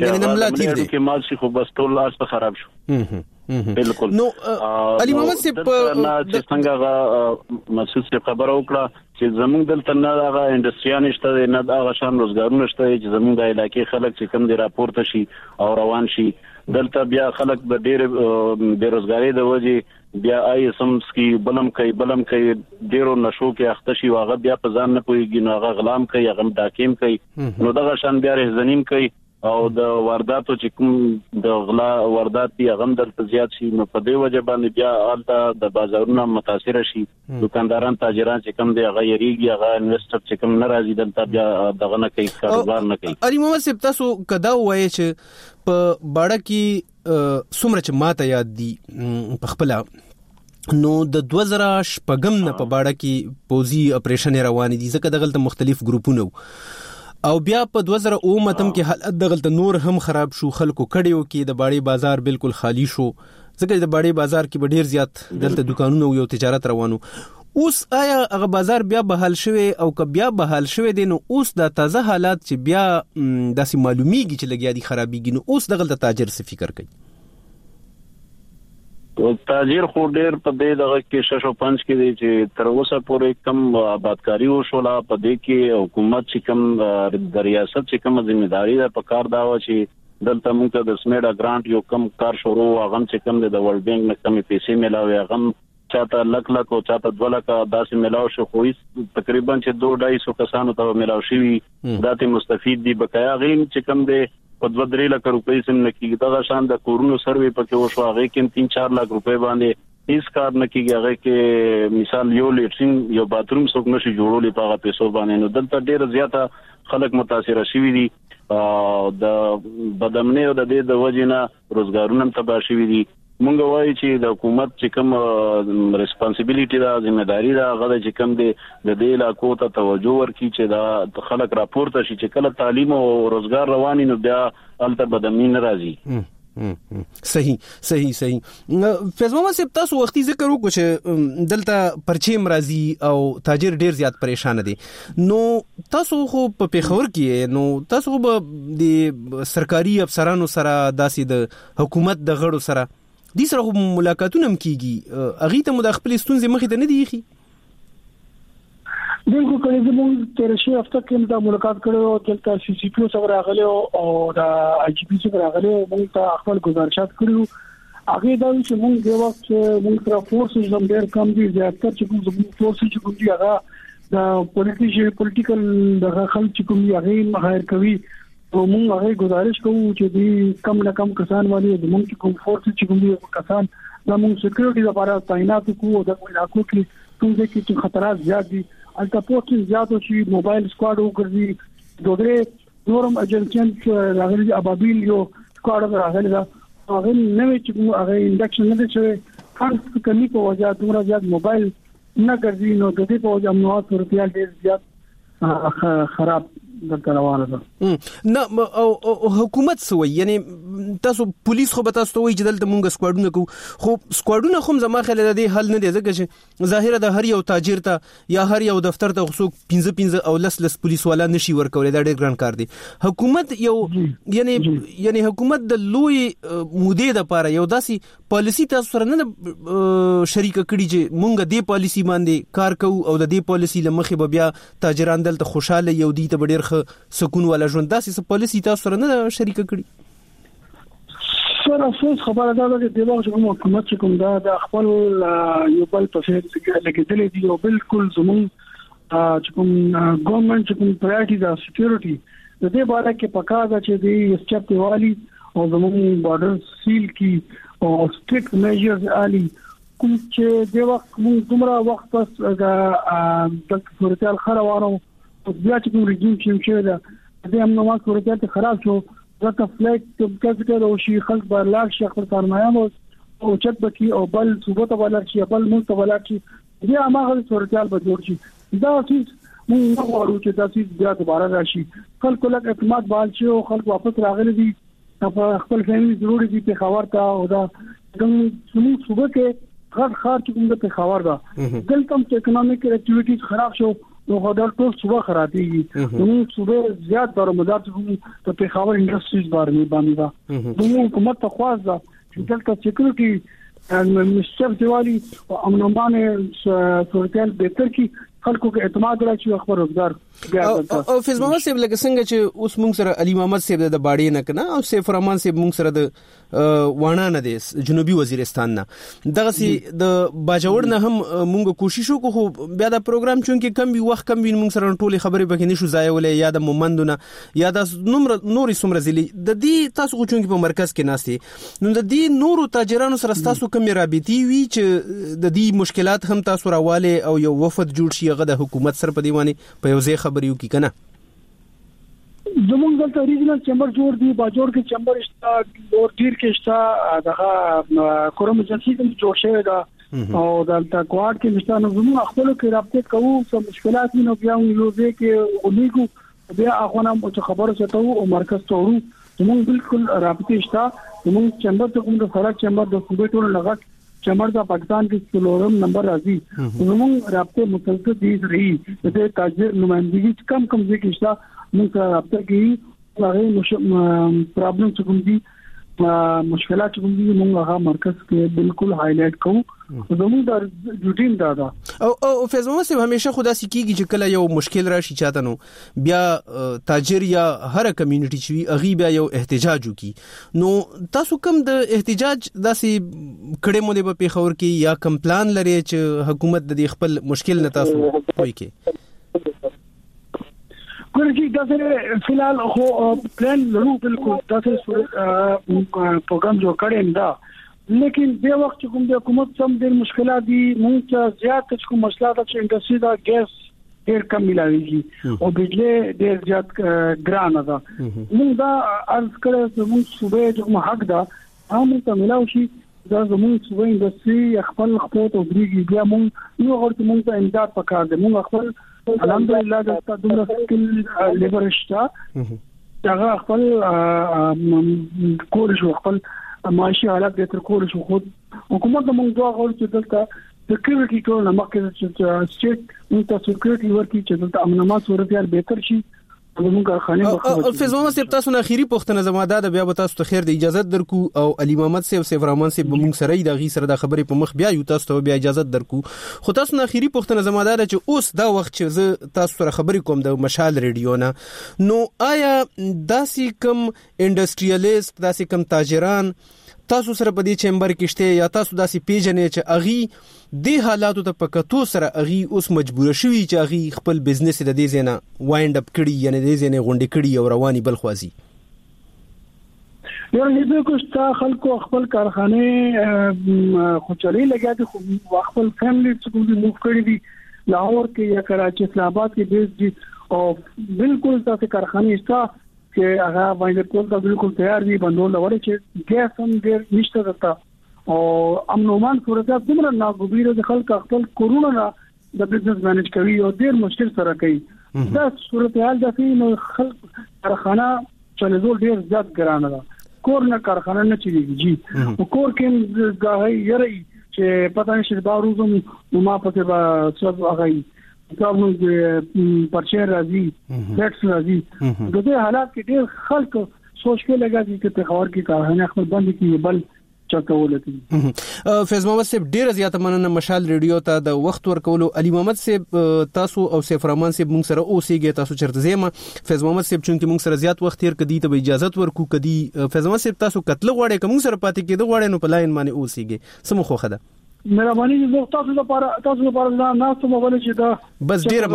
کې مال شي خو بس ټول لاس په خراب شو بالکل نو علي محمد صاحب چې څنګه مسعود صاحب خبر وکړه چې زموږ دلته نه هغه انډستریان نشته نه هغه شان روزګارونه نشته چې زموږ د علاقې خلک چې کم دي راپورته شي او روان شي دلته بیا خلک د ډېر بیروزګاری د وجې بیا سمس کی بلم کوي ډیرو نشو کې اخته شي واغه بیا په ځان نه پويږي نو هغه غلام کوي هغه ډاکیم کوي نو دغه شان بیا رهزنیم کوي او د وارداتو چې کوم د غلا واردات دی هغه د زیات شي نو په دې وجه باندې بیا حالت د بازارونو متاثر شي دکانداران تاجران چې کوم دی هغه یریږي هغه انویسټر چې کوم ناراضي دلته بیا دغه نه کوي کاروبار نه کوي علي محمد صاحب تاسو کدا وایي چې په باړه کې څومره چې ماته یاد دي په خپل نو د 2014 نه په باړه کې پوزي اپریشن روان دي ځکه دغه مختلف ګروپونه او بیا په 2009 متم کې حالت دغه نور هم خراب شو خلکو کډیو کې د باړې بازار بالکل خالی شو ځکه د باړې بازار کې ډیر زیات دلته دکانونه او تجارت روانو اوس آیا هغه بازار بیا بحال شوی او که بیا بحال شوی دي نو اوس د تازه حالات چې بیا داسې معلومیږي چې لګیا دي خرابېږي نو اوس دغه تاجر څه فکر کوي تاجر خو ډیر په دې دغه کې 605 کې دي چې تر اوسه پورې کم آبادکاری وشولا په دې کې حکومت چې کم د ریاست چې کم ځمېداري ده په کار دا و چې دلته موږ د سمیډا ګرانټ یو کم کار شروع هغه چې کم د ورلد بانک نه کم پیسې ملاوي هغه چاته لک او چاته 2 لک داسې ملاو شو خو تقریبا چې 2-250 کسانو ته ملاو شي داتې مستفید دي بقایا غیم چې کم دي په 2-3 لک روپۍ سم نکیږي دا شان د کورونو سروې پکې وشو هغه کې 3-4 لک روپۍ باندې هیڅ کار نکیږي هغه کې مثال یو لیټرین یو باتروم څوک نشي جوړولې په هغه پیسو باندې نو دلته ډیر زیاته خلک متاثر شوي دي د بدامنۍ او د دې د وجنه روزګارونه تباہ شوي دي مونږ وایو چې د حکومت چې کوم ریسپانسیبিলিټي دا ځمېداري دا غوډه چې کوم د دې علاقو ته توجه ورکړي چې دا خلک راپورته شي چې کله تعلیم او روزګار رواني نو بیا الته بدامنۍ ناراضي صحیح فیض محمد صاحب تاسو وختي ذکر وکړو چې دلته پرچیم راځي او تاجر ډیر زیات پریشان دي نو تاسو خو په پیښور کې نو تاسو به د سرکاري افسرانو سره داسې د حکومت د غړو سره دي سره ملاقاتونه هم کیږي اغه ته مداخله ستونزې مخې ته نه دی خي بالکل کله زموږ تر شي هفته کې دا ملاقات کړو او دلته سی سی پی او سره راغلي او دا آی جی پی سره راغلي موږ ته خپل گزارشات کړو هغه دا چې موږ د وخت موږ تر فورسز هم ډېر کم دي زیاتره چې موږ فورسز چې کوم دي هغه د پولیټیکل د خلک چې کوم دي هغه مخایر کوي او موږ هغه گزارش کوو چې دې کم نه کم کسان والی د موږ کوم فورس چې کوم دي کسان د موږ سکیورټي لپاره تعینات کوو د علاقو کې څنګه چې خطرات زیات دي البته پوسټ زیاتو چې موبایل سکواډ وګرځي دوه نورم ایجنسیان راغلي ابابیل یو سکواډ راغلي دا هغه نوې چې هغه انډکشن نه دي چې هر کمی په وجه دومره زیات موبایل نه ګرځي نو د دې په وجه امنیت ورته ډېر زیات خراب د روانه ده نه او حکومت سوی یعنی تاسو پولیس خو به تاسو ته وایي چې دلته مونږ سکواډونه کوو، خو سکواډونه خو زما خیال د دې حل نه دی، ځکه چې ظاهره د هر یو تاجر ته یا هر یو دفتر ته څوک 15 او لس پولیس والا نشي ورکولای، دا ډېر ګران کار دی. حکومت یو یعنی حکومت د لوی مودې لپاره یو داسي پالیسی تاسو سره نه شریک کړي چې مونږ دې پالیسی باندې کار کوو او د دې پالیسی لمخې به بیا تاجران دلته خوشاله یو دي ته ډېر ښه سکون والا ژوند، داسې پالیسی تاسو سره نه شریک کړي؟ سر افسوس خبره ده چې د وخت کوم حکومت چې کوم دا د خپل یو بل په فیر لګیدلې دي او بالکل زمون چې کوم ګورنمنت چې کوم پرایورټیز او سکیورټي د دې باره کې پکا ده چې د سټپ دیوالي او زمون بارډر سیل کی او سټریکټ میجرز علی کوم چې د وخت موږ دومره وخت پس د صورتحال خرابوالو بیا چې کوم رژیم چې دا د امنیت صورتحال خراب شو، ځکه فلایټ کیپټل او شي خلک بار لاک شي خپل کارمایان او چت بکی او بل صوبه ته ولر شي بل ملک ته ولر شي، بیا هغه صورتحال به جوړ شي. دا چیز موږ غواړو چې دا چیز بیا دوباره راشي، خلکو لږ اعتماد بال شي او خلک واپس راغلي دي خپل فیملی ضروري دي په خبر ته او دا کوم صوبه کې غټ خار چې کوم د پېښور دا دلته چې اکونومیک اکټیویټیز خراب شو نو غوډر ټول صبح خرابېږي، نو صبح زیات دارمدار ته پېښور انډستریز باندې دا نو حکومت ته خواست ده چې دلته سکیورټي مستر دیوالي او امنمان صورتحال بهتر کی خلکو کې اعتماد راشي او خبر روزګار او فیض محمد صاحب لکه څنګه چې اوس موږ سره علي محمد صاحب د باډي نه کنه او سیف الرحمن صاحب موږ سره د وانه نه دي جنوبي وزیرستان نه دغه سي د باجوړ نه هم موږ کوشش وکړو، بیا دا پروګرام چونکه کم وی وخت کم وی موږ سره ټولې خبرې بکې نشو ځایولې یا د مومندونه یا د نورې سمره زلي د دې تاسو چونکه په مرکز کې ناشتي نو د دې نورو تاجرانو سره تاسو کوم رابطي وی چې د دې مشکلات هم تاسو راواله او یو وفد جوړ شي هغه د حکومت سره په دیوانه په یو ځای خبرې وکړي کنه؟ زمونږ دلته ریجنل چیمبر جوړ دی، باجوړ کې چیمبر شته، اور ډیر کې شته، دغه کوم ایجنسی کې جوړ شوی دا او دلته کوارټ کې شته، نو زموږ خپل کې رابطه کوو، څه مشکلات نو بیا یو ځای کې ولېګو بیا اخوانه مو خبرو چتاو او مرکز ته ورو، زموږ بالکل رابطه شته، زموږ چیمبر ته کوم د فرق چیمبر د صوبې ټول لغت چمر دا پاکستان کې څلورم نمبر راځي، زموږ رابطه مسلسل دي رہی د تاجر نمائندګي کم ځکه چې موږ رابطه کې هغه پرابلم څه کوم دي مشکلات کوم دي موږ هغه مرکز کې بالکل هایلایټ کوو، زموږ د ډیوټیم دا او فیض محمد صاحب همیشه خدا سي کیږي چې کله یو مشکل راشي چاته نو بیا تاجر یا هر کمیونټي چې اغي بیا یو احتجاج وکي، نو تاسو کوم د احتجاج داسې کړه مو د پېښور کې یا کم پلان لري چې حکومت د خپل مشکل نه تاسو وایي کې؟ ګورګي دا سره فلحال خو پلان لرو بالکل دا سره پروګرام جوړ کړی دا، لیکن د وخت کوم د حکومت سم د مشکلات دي موږ زیات کوم مسله چې انډستری دا ګیس ډیر کم ملاويږي او بجلی ډیر زیات ګران ده، موږ دا ارز کړو چې موږ صوبې کوم حق ده هم ته ملاوي شي، دا زموږ صوبې انډستری خپل خپل او بریګي بیا موږ یو غوړ موږ ته امداد پکار دي، موږ خپل الحمدلله د دومره سکل لیبر شته دا خپل کور شو خپل معاشي حالات د تر کور شو، خود حکومت موږ دوه غوړ چې دلته سکیورټي ټول نمکه چې سټیټ موږ ته سکیورټي ورکړي چې دلته امنیت صورتحال بهتر شي. فیض محمد صاحب تاسو نه اخیری پوښتنه زموږ د بیا به تاسو ته خیر د اجازه درکو او علي محمد صاحب سیف الرحمن صاحب موږ سره د غي سره د خبرې په مخ بیا یو تاسو ته بیا اجازه درکو، خو تاسو نه اخیری پوښتنه زموږ د چې اوس دا وخت چې تاسو سره خبرې کوم د مشال ریډیو نه، نو آیا داسې کم انډستریالیست داسې کم تاجران تاسو سره په دې چیمبر کې شته یا تاسو داسې پیژنې چې اغي د حالاتو ته پکاتو سره اغي اوس مجبور شوي چې اغي خپل بزنس د دې زنه وایند اپ کړي یعنی د دې زنه غونډې کړي او رواني بل خوازي؟ یو نه کوستا خلکو خپل کارخانه خو چلي لګا دي، خپل فیملی څخه موو کړی دي لاهور کې یا کراچي اسلام آباد کې بیس دي او بالکل تاسو کارخانه استا چې هغه باندې کول دا بالکل تیار دي بندول لوري چې ګیس هم ډیر نشته دتا او امنومان صورتحال دومره ناګوبیره د خلک خپل کورونا د بزنس مینج کوي او ډیر مشکل سره کوي، دا صورتحال د نو خلک کارخانه چلېدل ډیر زیات ګرانه ده، کور نه کارخانه نه چلیږي جی کور کې غاهي یری چې پتا نشي دا روزم ما پته با څه هغه کوم پرچې راځي فیکس راځي دغه حالات کې ډېر خلک سوچ کې لګا چې ته خبر کې کارخانه خپل بند کې بل فیض محمد صاحب ډیر زیاته مننه مشال ریډیو ته د وخت ورکولو. علي محمد صاحب تاسو او سیف الرحمن صاحب موږ سره اوسېږئ، تاسو چرته زما فیض محمد صاحب چونکه موږ سره زیات وخت تیر کدي ته اجازه ورکو کدي. فیض محمد صاحب تاسو کتل غواړئ کوم سره پاتې کېده غواړئ نو په لاین باندې اوسېږئ سمو خوخه ده. مهرباني زه تاسو لپاره نه څه مغول چې دا بس ډیره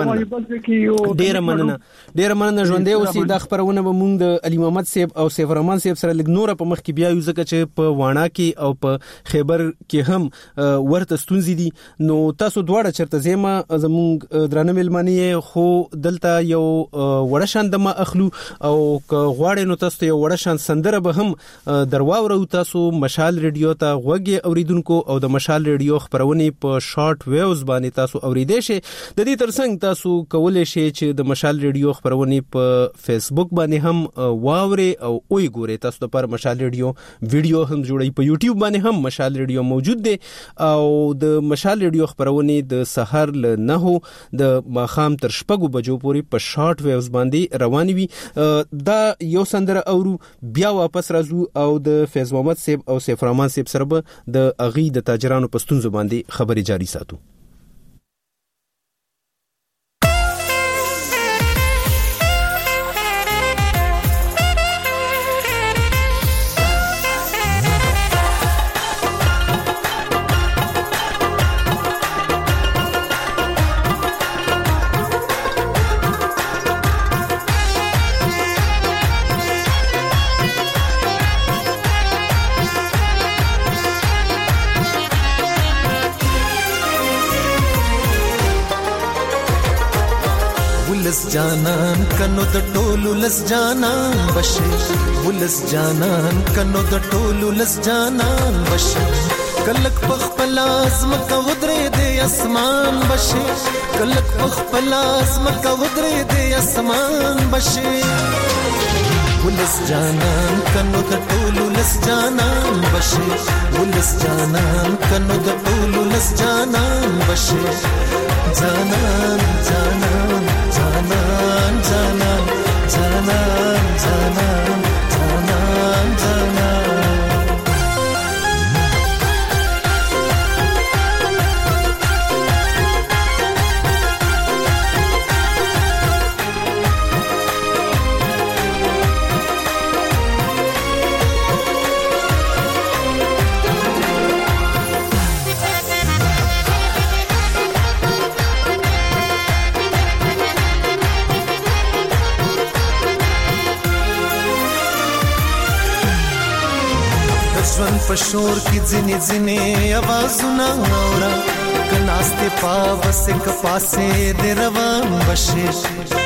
مننه ژوندې اوسې. دا خبرونه به موږ د علي محمد صاحب او سیف الرحمن صاحب سره لګنور په مخ کې بیا یو ځکه چې په وانا کې او په خیبر کې هم ورته ستونزې دي. نو تاسو دواړه چرته زما زموږ درانه ملمنې خو دلته یو وړه شان د ما اخلو او غواړي نو تاسو یو وړه شان سندره به هم درواورو. تاسو مشال ریډیو ته غوږی اوریدونکو او د مشال ریډیو خبرونه په شارټ ویوز باندې تاسو اوریدئ شئ. د دې ترڅنګ تاسو کولای شئ چې د مشال ریډیو خبرونه په فیسبوک باندې هم واوري او وی ګوري. تاسو د پر مشال ریډیو ویډیو هم جوړي په یوټیوب باندې هم مشال ریډیو موجود دی او د مشال ریډیو خبرونه د سحر ل 9 د ماخام تر 6 بجو پورې په شارټ ویوز باندې روان وي. دا یو سندره اورو بیا واپس راځو او د فیض محمد صاحب او سیف الرحمن صاحب سره به د اغي د تاجرانو په ستونزو باندې خبري جاری ساتو. جانان کنو د ټولو لس جانان بشه ولس جانان کنو د ټولو لس جانان بشه کلک پخپل ازم کا ودرې د اسمان بشه کلک پخپل ازم کا ودرې د اسمان بشه ولس جانان کنو د ټولو لس جانان بشه ولس جانان کنو د ټولو لس جانان بشه جانان جانان جانان جانان جانان جانان جانان جانان پشور کی ځنې ځنې आवाजونه اورا کناسته پاوسه کپاسه د روان بشه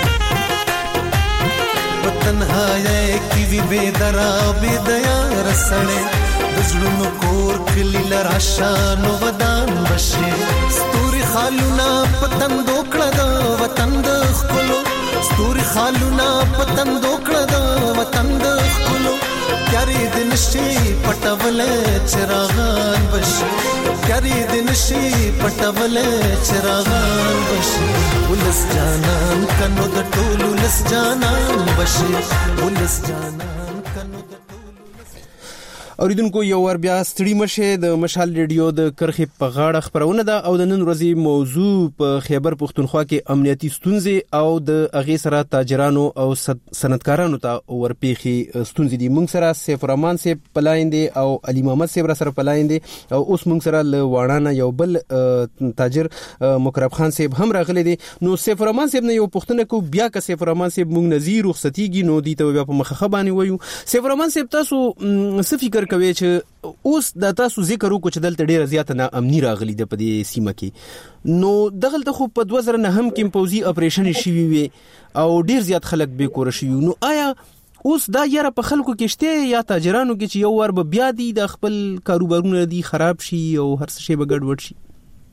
وطنهای کی وی بيدرا بيدیا رسړې دزړونو کور کلی لراشانو ودان بشه ستوري خالونه پتن دوکړه د وطن د خلو ستوري خالونه پتن دوکړه د وطن د خلو کاری دن شي پټول چراغان بشي کاری دن شي پټول چراغان بشي ولس جانان کنو د ټولو لس جانان بشي ولس جانان کنو د اوریدونکو یو ور بیا ستړي مشه د مشال ریډیو د کرخې په غاړه خبرونه ده او د نن ورځې موضوع په خیبر پښتونخوا کې امنیتي ستونزې او د اغه سره تاجرانو او صنعتکارانو ته ورپېخي ستونزې دي. موږ سره سیف الرحمن صاحب پلاین دي او علي محمد صاحب سره پلاین دي او اوس موږ سره ل وړانا یو بل تاجر مقرب خان صاحب هم راغلي دي. نو سیف الرحمن صاحب نه یو پښتنه کو بیا که سیف الرحمن صاحب موږ نظیر رخصتيږي نو دي ته بیا په مخه باندې وایو. سیف الرحمن صاحب تاسو څه فکر کوي چې اوس د تاسو ذکر وکړو چې دلته ډیره زیاته ناامني راغلي د پدې سیمه کې نو دغلته خو په 2009 کې پوزي اپریشن شوی وي او ډیر زیات خلک به کور شي نو آیا اوس دا یاره په خلکو کې شته یا تاجرانو کې چې یو ور به بیا دي د خپل کاروبارونه دي خراب شي او هر څه شی به ګډوډ شي؟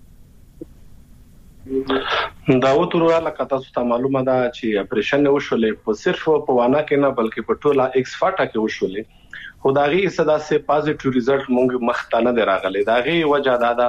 داوود وروره لکه تاسو ته معلومه ده چې اپریشن وشولې په صرف په وانا کې نه بلکې په ټوله ایکس فاټا کې وشولې خدایي صدا سه پازیټیو ریزلټ مونږ مختانه دراغله داغي وجه دادا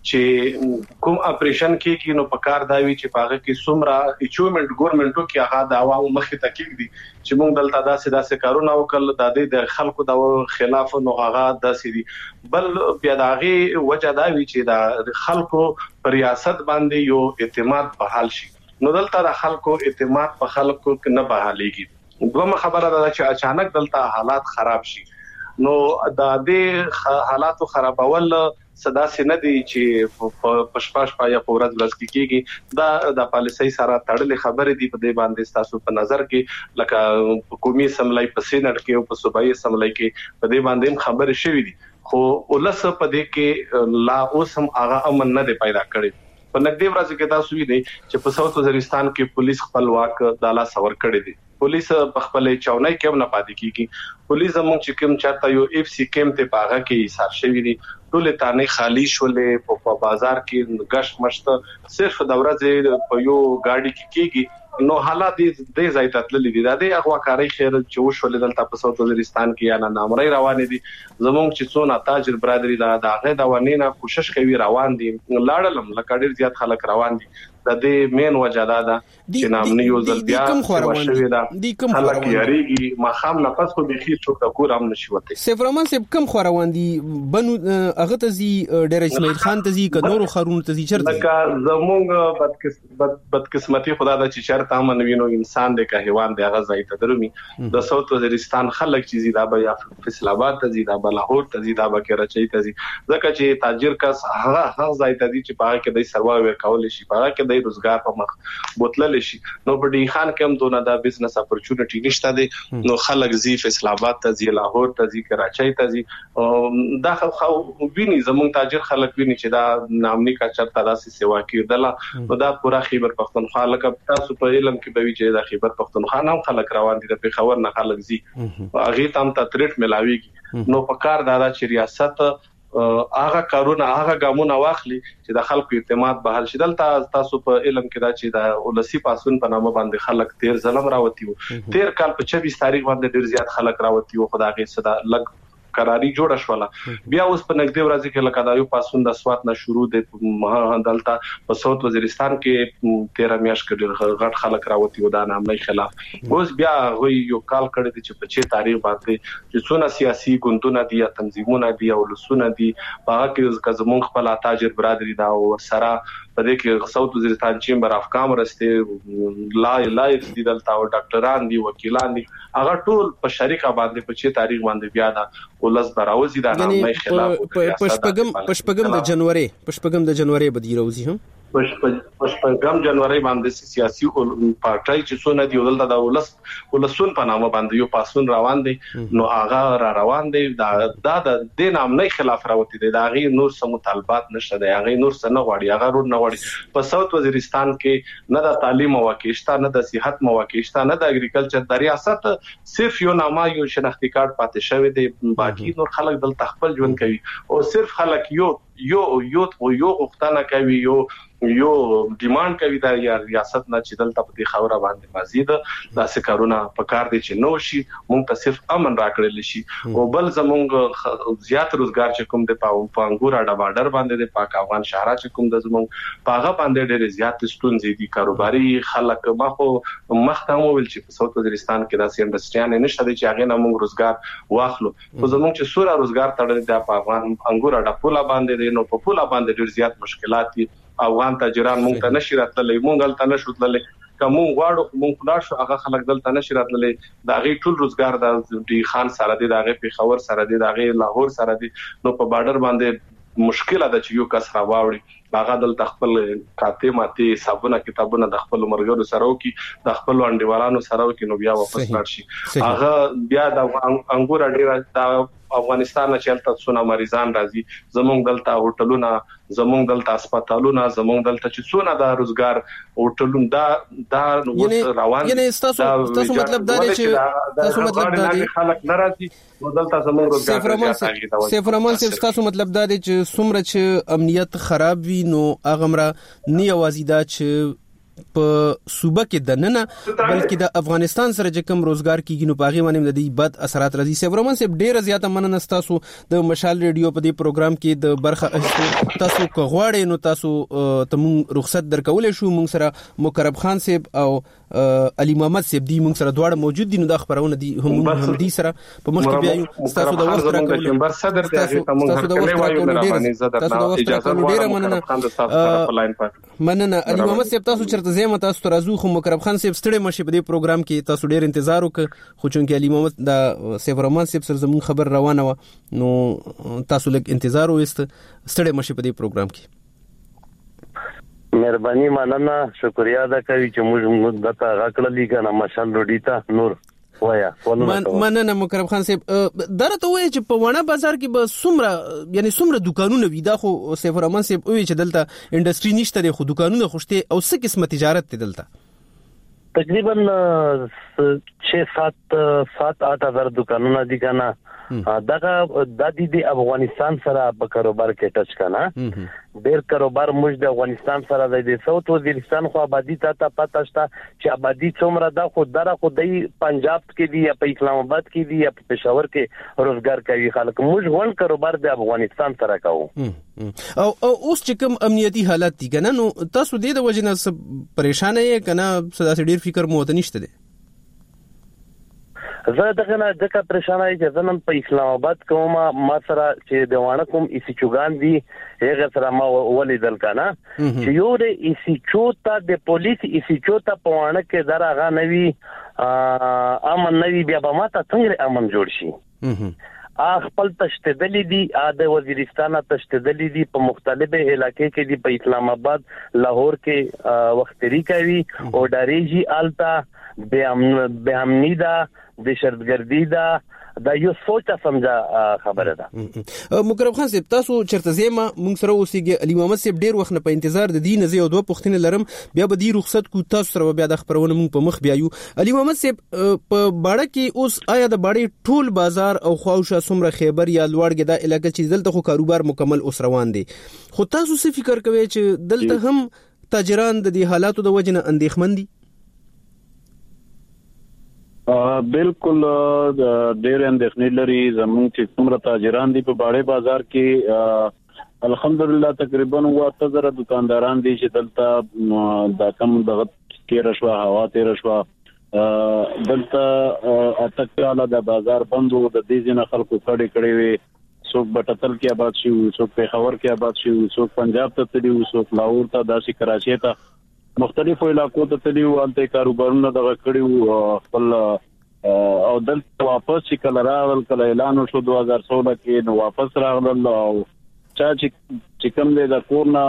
چې کوم اپریشن کې نو پکار دا وی چې پاغه کې سمرا اچیومنت ګورنمنتو کې هغه د عوامو مخې ته کېږي چې موږ دلته داسې کارونه وکړل د خلکو د خلاف نو هغه داسې دي بل بیا داغي وجه دا وی چې د خلکو ریاست باندې یو اعتماد بحال شي نو دلته د خلکو اعتماد په خلکو کې نه بحاليږي دومره خبره ده چې اچانک دلته حالات خراب شي نو د دې حالاتو خرابول صدا سينه دي چې پښپاش پایا په ورځ کېږي دا د پالیسي سره تړلې خبره دي په دې باندې تاسو په نظر کې لکه حکومي سملای په سینټ کې او په صوبایي سملای کې په دې باندې خبره شوې دي خو ولس په دې کې لا اوسم هغه امن نه دی پیدا کړی په نګدي ورځ کې تاسو وینئ چې په ساوث وزیرستان کې پولیس خپل واک د لا سور کړی دي پولیس په خپل چاونای کې نه پاتې کیږي پولیس زموږ چې کوم چاته یو اف سی کېم ته پاغه کې حساب شوی دي ټول تانه خالی شولې په بازار کې غش مشت صرف د ورځې په یو گاډي کې کیږي نو حالات دې ځای ته تللي دي د هغه کاری خیر چې وشول دلته په ساوث وزیرستان کې یا نه نامرې روان دي زموږ چې څونه تاجر برادری دا هغه د ونینه کوشش کوي روان دي لاړلم لکه ډیر زیات خلک روان دي د دې مین وجه دا چې نامني یو ځل بیا شوی دا خلک یریږي ما خام نفس خو به هیڅ څوک کور هم نشي وته سفرمان سب کم خوروان دي بنو هغه ته زی ډیر اسماعیل خان ته زی کډورو خرون ته زی چرته لکه زمونږ بدقسمتي خدا د چې شرط امن وینو انسان د که حیوان د هغه ځای ته درومي د ساوث وزیرستان خلک چې زیاده به یا فیصل آباد ته زیاده به لاهور ته زیاده به کراچۍ ته زی ځکه چې تاجر کس هغه ځای ته دي چې پاره کې د سروایو کول شي پاره کې د روزګار په مخ بوتلل شي نو په ډی خان کې هم دونه د بزنس اپورچونټی نشته دي نو خلک زی فیصل آباد ته زی لاهور ته زی کراچۍ ته زی دا خو ویني زموږ تاجر خلک ویني چې دا نامني کا چرته داسې سیوا کیدله نو دا پورا خیبر پختونخوا لکه تاسو په علم کې به وی چې دا خیبر پختونخوا هم خلک روان دي د پیښور نه خلک زی هغه تام ته تریټ ملاويږي نو په کار دا چې ریاست هغه کارونه هغه ګامونه واخلي چې د خلکو اعتماد بحال شي دلته تاسو په علم کې دا چې د ولسی پاسون په نامه باندې خلک تیر ظلم راوتی وو 13 کال په 26 تاریخ باندې ډیر زیات خلک راوتی وو خدای صدا لګ قراری جوړه شوله بیا اوس په نګدي ورځ کې لکه دا یو پاسون د سوات نه شروع د دلته په ساوث وزیرستان کې 13 میاشت کې غټ خلک راوتی و دا نامنۍ خلاف اوس بیا یو کال کړی چې په 6 تاریخ باندې چې څونه سیاسي ګوندونه دي یا تنظیمونه دي او لسونه دي هغه کې زمونږ خپل تاجر برادری دا او سره په دې کې ساوث وزیرستان چیمبر اف کامرس ته لای دي دلته او ډاکټران دي وکیلان دي هغه ټول په شریکه باندې په 6 تاریخ باندې بیا دا ولس براوزي دا نامنۍ خلاف پشپګم د جنوري بدی راوزي هم پشپګم جنوري باندې سیاسي پارټای چې څونه دی دلته د ولسون په نامه باندې یو پاسون روان دي نو هغه را روان دي دا د نامنۍ خلاف راوتی دي دا غي نور سم مطالبات نشته دی هغه نور څه نه غواړي هغه رود نه غواړي په ساوث وزیرستان کې نه د تعلیم مواقع شته نه د صحت مواقع شته نه د اګریکلچر د ریاست صرف یو نامه یو شناختی کارت پاتې شوی دی باقي نور خلک دلته خپل ژوند کوي او صرف خلک یو غوښتنه کوي یو ډیماند کوي دا ریاست نه چې دلته په دې خوره باندې مزید داسې کارونه پکار دي چې نو شي مونږ ته صرف امن راکړل شي او بل زمونږ زیات روزګار چې کوم د پانګور اډا بارډر باندې د پاک افغان شهرا چې کوم د زمونږ پاغه باندې ډېر زیات ستونزې دي کاروباري خلک مخته ویل چې په ساوث وزیرستان کې داسې انډستریان نشته چې هغه نه مونږ روزګار واخلو خو زمونږ چې سوره روزګار تړل د افغان انګور اډا پولا باندې نو په پولا باندې ډېر زیات مشکلات دي افغان تاجران مونږ ته نشي راتللی مونږ دلته نشو تللی کوم غواړو مونږ خلاص شو هغه خلک دلته نشي راتللی دا غي ټول روزګار د ډی خان سره دی دا غي پیښور سره دی دا غي لاهور سره دی نو په بارډر باندې مشکله ده چې یو کس راوړي باغ دلته خپل کاته ماته حسابونه کتابونه د خپل مرګرو سره او کې د خپل انډیوالانو سره او کې نو بیا واپس راشي هغه بیا د انګور اډیرا د افغانستان نه چلته څونه مریضان راځي زمونږ دلته هوټلونه زمونږ دلته هسپتالونه زمونږ دلته چې څونه د روزګار هوټلونه دا روان یعنی تاسو مطلب دا دی چې تاسو مطلب دا دی خلک ناراضي دلته زمونږ روزګار سفرمان تاسو مطلب دا دی چې څومره چې امنیت خراب وي نو اغمره نه یوازې دا چې په صوبه کې د ننه بلکې د افغانستان سره چې کوم روزګار کیږي نو پاغي باندې د دې بد اثرات راځي. سیورمن صاحب ډیر زیاته مننه تاسو د مشال ریډیو په دې پروګرام کې د برخه اخیستو. تاسو کوغواړئ نو تاسو ته رخصت درکولې شو. موږ سره مقرب خان صاحب او علي محمد صاحب دی موږ سره دواړه موجود دي. نو دا خبرونه دي هم دي سره په مخ کې بیا تاسو د وخت راکول چمبر صدر ته تاسو د وخت راکول ډیر مننه. علي محمد صاحب تاسو چرته زما تاسو ته راځو خو مقرب خان صاحب ستړي مشه په دې پروګرام کې تاسو ډیر انتظار وکړ خو چونکې علي محمد د سیورمان صاحب سره زموږ خبر روانه و نو تاسو لږ انتظار وست ستړي مشه په دې پروګرام کې. مهرباني مننه شکریا ادا کوي چې موږ دته غاکړلې کنه مشال روډی ته نور وایا مننه مقرب خان صاحب. درته وایي چې په ونه بازار کې به څومره دکانونه وي. دا خو سیف الرحمن صاحب وایي چې دلته انډستری نشته دی خو دکانونه خوشته او څه قسمه تجارت دی دلته. تقریبا 6-7-8 هزار دکانونه دي کنه. دغه د افغانستان سره په کاروبار کې ټچ کنه. ډېر کاروبار موږ د افغانستان سره د ساوث وزیرستان خو آبادی ته پته شته چې آبادی څومره ده خو دره خو د پنجاب کې دی یا په اسلام آباد کې دی یا په پېښور کې روزګار کوي خلک. موږ ون کاروبار د افغانستان سره کوو. او اوس چې کوم امنیتي حالت دي کنه نو تاسو د وجه نه پریشان یې کنه صدا ډېر فکر مو ته نشته دی. زه دغه نه ځکه پریشان یم چې زنم په اسلام آباد کوم ما سره چې دیوانه کوم ایسی چوغان دي هغه سره ما ولیدل کنه چې یو د ایسی چوتا د پولیس ایسی چوتا په وانه کې درغه نوي امن نوي بیا به ماته څنګه امن جوړ شي. خپل تشددلی دي د وزیرستان تشددلی دي په مختلفه علاقې کې دي په اسلام آباد لاهور کې وختري کوي او ډاریجی آلتا به امنی دا د شرطګردی دا یو سوچ سمجا خبره ده. مقرب خان صاحب تاسو چرته زما مونږ سره اوسېږي. علي محمد صاحب ډیر وخت نه په انتظار د دې نه زه دوه پوښتنې لرم بیا به دې رخصت کو تاسو سره بیا د خبرونه مونږ په مخ بیايو. علي محمد صاحب په باړه کې اوس آیا د باړې ټول بازار او خواوشه سمره خیبر یا لوړګه د علاقې چې دلته خو کاروبار مکمل اوس روان دي خو تاسو څه فکر کوئ چې دلته هم تاجران د دې حالاتو د وجنه اندېښمن دي؟ بالکل ډېر اندېښنې لري. زموږ چې څومره تاجران دي په باړې بازار کې الحمدلله تقریبا 8000 دکانداران دي چې دلته د کم دغه کې رشوه هوا تیر رشوه دلته اتکاله د بازار بندو د دې ځنه خلکو کړي وي. څوک بټتل کې آباد شي څوک پیښور کې آباد شي څوک پنجاب ته تللی څوک لاهور ته داسې کراچي ته مختلفو علاقو ته تللی او انته کاروبارونه دغه کړي خپل او دلته واپس چې کله راغل کله اعلان وشو 2016 کې نو واپس راغلل او چې کوم د کورنا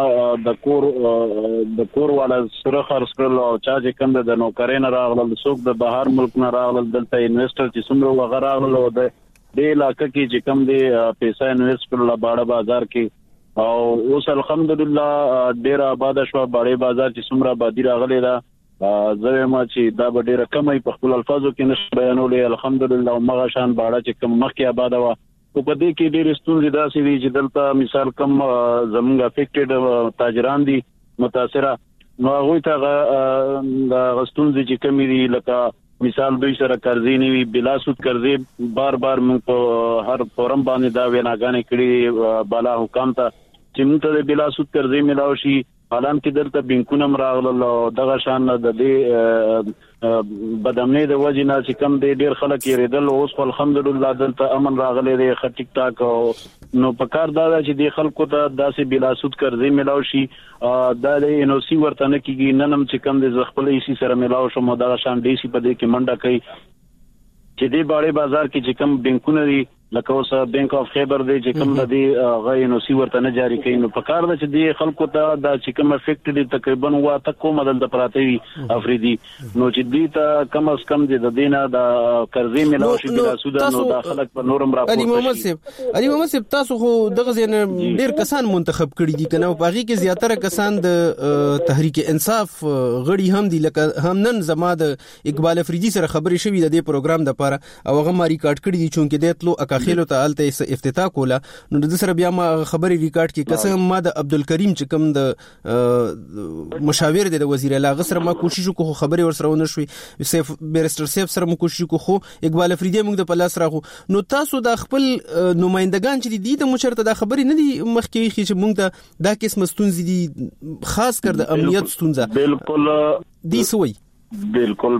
د کور والا سره خرڅ کړل او چې کوم د نوکرین راغلل څوک د بهر ملک نه راغلل دلته انویسټر چې څومره وغه راغلل او د علاقې کې چې کوم د پیسې انویسټ کړل باړه بازار کې او اوس الحمدلله ډیر آباد شو. باړې بازار چې څومره آبادی راغلی دا زه ما چې دا به ډیره کمې په خپل الفاظو کې نش بیانولې الحمدلله او مغه شان باړه چې کوم مخکې آباد و او په دې کې ډېر ستونزې داسې دي چې دلته مثال کم زمونږ افیکټډ تاجران دي متاثره نو هغه ته د ستونزې چې کمی دي لکه مثال دوی سره قرضې نیوي بلا سود قرضې بار موږ په هر فورم باندې دا ویناګانې کړې بالا حکام ته چې موږ ته بلا سود قرضې ملاو شي حالانکه دلته بانکونه راغلل او دغه شان د دې بدامنۍ د وجې نه چې کم دی ډیر خلک یې ریدل اوس الحمدلله دلته امن راغلی دی ټیک ټاک نو په کار دا چې د خلکو ته داسې بلا سود قرضې ملاو شي دا د انوسی ورته نه کیږي ننم چې کم د خپل ایسی سره ملاو شو مو دغه شان ډیسی په دې کې منډه کوي چې د باړې بازار کې چې کم بانکونه دي لکه اوس بانک اف خیبر دی چې کوم د دې غي نو سی ورته نه جاری کین نو په کار د چې د خلکو ته د چې کوم افیکټ دي تقریبا وا تکو مدل د پراتی افریدي نو چې دې ته کم از کم د دینه د قرضې ملاو شي بلا سود نو د خلک په نورم راپورته علي محمد صاحب تاسو خو دغه ځین ډیر کسان منتخب کړي دي کنه په هغه کې زیاتره کسان د تحریک انصاف غړي هم دي لکه هم نن زما د اقبال افریدي سره خبرې شوې د دې پروګرام د لپاره او هغه ما ریکارډ کړی دي چې د تلو داخلو ته الته افتتاح کوله نو د سره بیا ما خبري ریکارډ کې قسم ما د عبدالکریم چې کوم د مشاور دی د وزیر اعلی سره ما کوشش وکړو خبري ور سره ونه شوې سیف بیرستر سیف سره مو کوشش وکړو خو اقبال افریدی موږ د پلاس راغو نو تاسو د خپل نمائندگان چې دي د مشرته د خبري نه دي مخکې چې موږ ته دا قسم ستونزې دي خاص کر د امنیت ستونزه بالکل دي سوی بالکل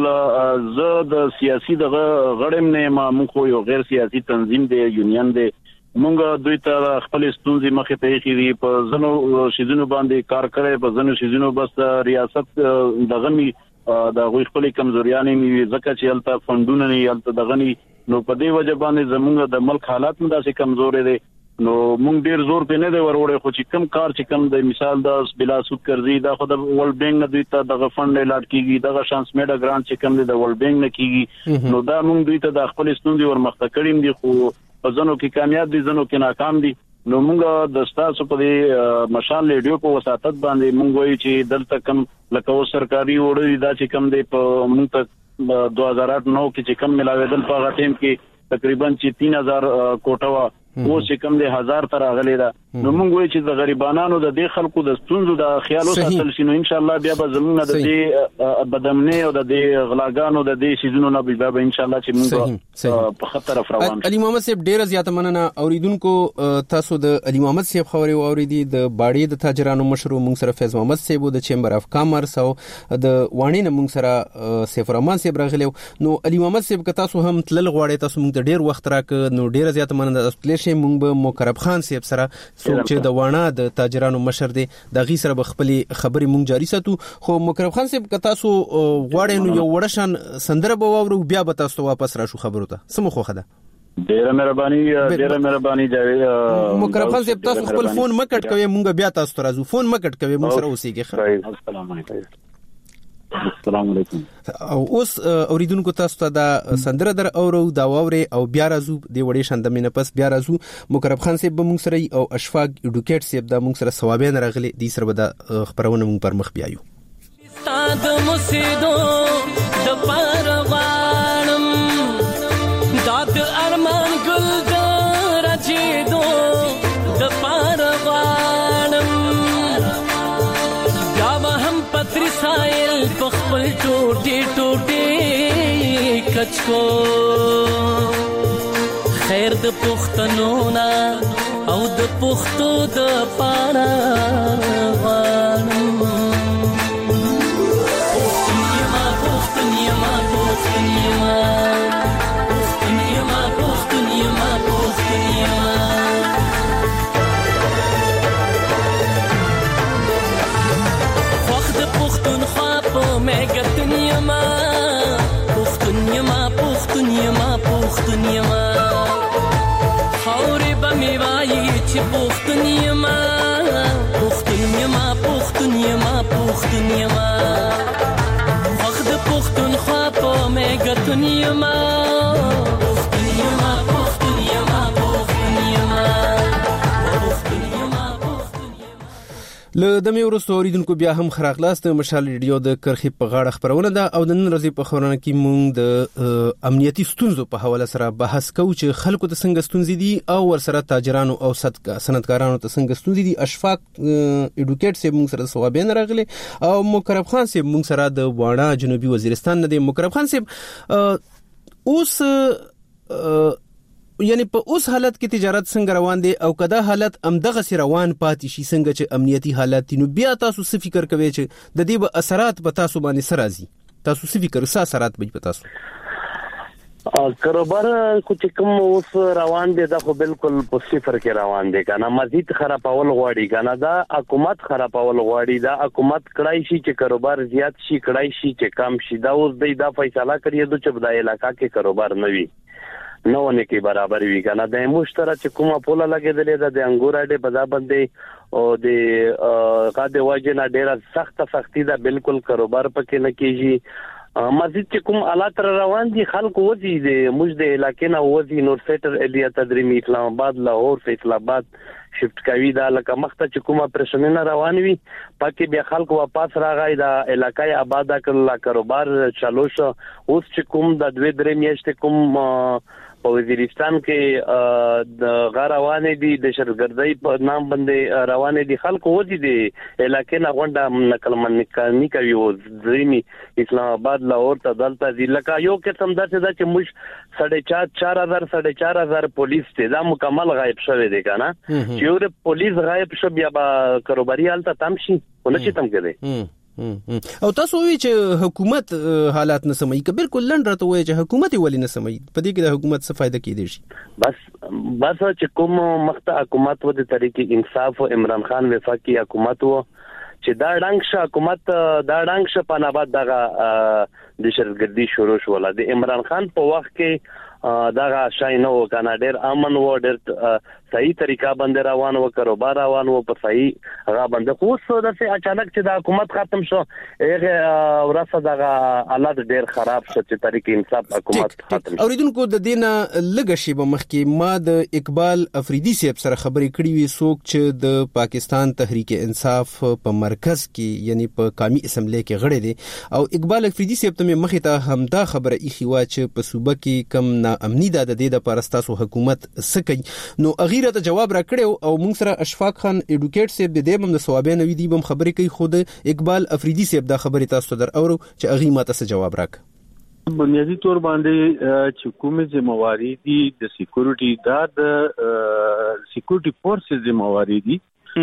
زه د سیاسي دغه غړم نه ما مخ یو غیر سیاسي تنظیم دی یونین دی مونږ دوی ته خپل ستونزې مخې ته کېږي په زنو شیزونو باندې کار کوي په زنو شیزونو بس ریاست دغه می د غوي خپل کمزوریانې می ځکه چې الته فندونه نه الته دغه نو په دې وجه باندې زمونږ د ملک حالات هم داسې کمزورې دي نو مونږ ډیر زور په نه دی وروړې خو چې کم کار چې کم د مثال د بلا سود قرضې دا خو د ورلد بانک نه دوی ته دغه فند لاټ کیږي دغه شانس میډا ګرانټ چې کم دی د ورلد بانک نه کیږي نو دا مونږ دوی ته د خپل ستونزې ورمخته کړیم دي خو په ځنو کې کامیاب دي ځنو کې ناکام دي نو مونږ د ستاسو په دې مشال ریډیو په وساتت باندې مونږ وایي چې دلته کم لکه سرکاري وړي دا چې کم دی په مونږ ته 2009 کې چې کم ملاویدل په هغه ټیم کې تقریبا 3000 کوټه وا او چې کم دی 1000 تر غلې دا نو موږ وایو چې د غریبانو د دې خلکو د ستونزو د خیالو ساتل شنو ان شاء الله بیا به زمونږ د دې بدمنه او د دې غلاګانو د دې سيزونو نه بیا به ان شاء الله چې موږ په خطر روان علي محمد صاحب ډیر زیات مننه اوریدونکو تاسو د علي محمد صاحب خبري اوریدي د باړې د تاجرانو مشرو موږ سره فیض محمد صاحب د چیمبر اف کامرس او د وانی نه موږ سره سیف الرحمن صاحب راغلی نو علي محمد صاحب که تاسو هم تلل غواړئ تاسو موږ ډیر وخت راک نو ډیر زیات مننه تاسو شي موږ به مقرب خان صاحب سره څوک چې د وانا د تاجرانو مشر دی د غي سره خپل خبري مونږ جاری ساتو خو مقرب خان صاحب که تاسو غواړئ نو یو وړشان سندره به واورو بیا به تاسو واپس راشو خبرو ته سمو خو خده ډیره مهرباني جاوید مقرب خان صاحب تاسو خپل فون مکټ کوي مونږ بیا تاسو ته راځو فون مکټ کوي مونږ سره اوسېږي السلام علیکم السلام علیکم او اوس اوریدونکو تاسو ته دا سندره در اورو دا ووري او بیا راځو د وړې شاندمینه پس بیا راځو مقرب خان صاحب مونږ سره او اشفاق اډوکیټ صاحب دا مونږ سره ثوابین راغلي دي سره به د خبرونه مونږ پر مخ بیايو استاد مسیدو د پروانم داد ارمان ګل د راجیدو د پروانم دا هم پتری سایل پخپل ټوټي کچکو خیر د پښتنو نا او د پښتو د پاره غواړم له دمه ورستو اوریدونکو بیا هم خراغلاست مشال ریډیو د کرخي په غاړه خبرونه ده او د نن ورځې په خبرونه کې مونږ د امنیتي ستونزو په حواله سره بحث کوو چې خلکو ته څنګه ستونزې دي او ورسره تاجرانو او صنعتکارانو ته څنګه ستونزې دي اشفاق اډوکیټ صاحب مونږ سره ثوابین راغلي او مقرب خان صاحب مونږ سره د وانا جنوبي وزیرستان نه دی مقرب خان صاحب اوس یعنی په اوس حالت کې تجارت څنګه روان دي او کدا حالت امدغه سي روان پاتې شي څنګه چې امنیتي حالات نو بیا تاسو څه فکر کوئ چې د دې به اثرات په تاسو باندې سرازي تاسو څه فکر څه اثرات به په تاسو کاروبار کوم کوم اوس روان دي دا خو بالکل په صفر کې روان دي کنه مزید خرابول غواړي کنه دا حکومت خرابول غواړي دا حکومت کړای شي چې کاروبار زیات شي کړای شي چې کم شي دا اوس دا فیصله کړی د چې د علاقې کې کاروبار نه وي نو نه کې برابر وی کنه د مشترک چې کومه پوله لګیدلې د انګور اډه بازار باندې او د قاده واجنه ډیره سختي دا بالکل کاروبار پکې نه کیږي مزید چې کوم آلات روان دي خلکو وځي د مجد علاقې نه وځي نور سیټر الیا تدریمی اسلام آباد لاهور فیصل آباد شفت کوي دا لکه مخته چې کومه پرېشنونه روان وي پکې بیا خلکو واپس راغی دا علاقې آباد کړل کاروبار چالو شو اوس چې کوم د 2-3 میاشتې کوم په وزیرستان کې د غاروانې دي د شرګردۍ په نام باندې روانې دي خلکو ودی دي علاقې نه غونډه نقل منکاني کوي او ځینی اسلام آباد لاهور ته دلته دي لکه یو قسم داسې چې موږ 4,500 پولیس ته دا مکمل غایب شوی دي کنه چې یو پولیس غایب شو بیا به کاروباري حالت تمشي ولې تم کړي او تاسو وی چې حکومت حالات نه سمي که بالکل لنډ راته وای چې حکومت ولې نه سمي په دې کې د حکومت څه فائدہ کیدی شي بس چې کوم مخته حکومت و د طریقې انصاف او عمران خان وفاقي حکومت و چې دا ډنګ حکومت دا ډنګ په نابد دغه د شرګردي شروع شول د عمران خان په وخت کې دغه شای نو کنه ډېر امن و ډېر صحیح طریقه باندې روان و کاروبار روان و په صحیح هغه باندې خو څه د اچانک چې د حکومت ختم شو هغه ورسره دغه حالت ډېر خراب شو چې طریقې انصاف حکومت ختم شو اوریدونکو د دینه لږ شی به مخکې ما د اقبال افریدي صاحب سره خبرې کړې وي څوک چې د پاکستان تحریک انصاف په مرکز کې یعنی په قومي اسمبلی کې غړي دي او اقبال افریدي صاحب ته مخې ته همدا خبره ایخي وا چې په صوبه کې کم امنی د دې د پرستاسو حکومت سکی نو اغیره ته جواب را کړو او موږ سره اشفاق خان ایډوکیټ صاحب د دې هم ثوابین وی دی بم خبرې کوي خود اقبال افریدي صاحب دا خبرې تاسو در اورو چې اغي ماته څه جواب راک بنیادی طور باندې چې کومه ذمہواری دي د سکیورټي دا د سکیورټي فورسز ذمہواری دي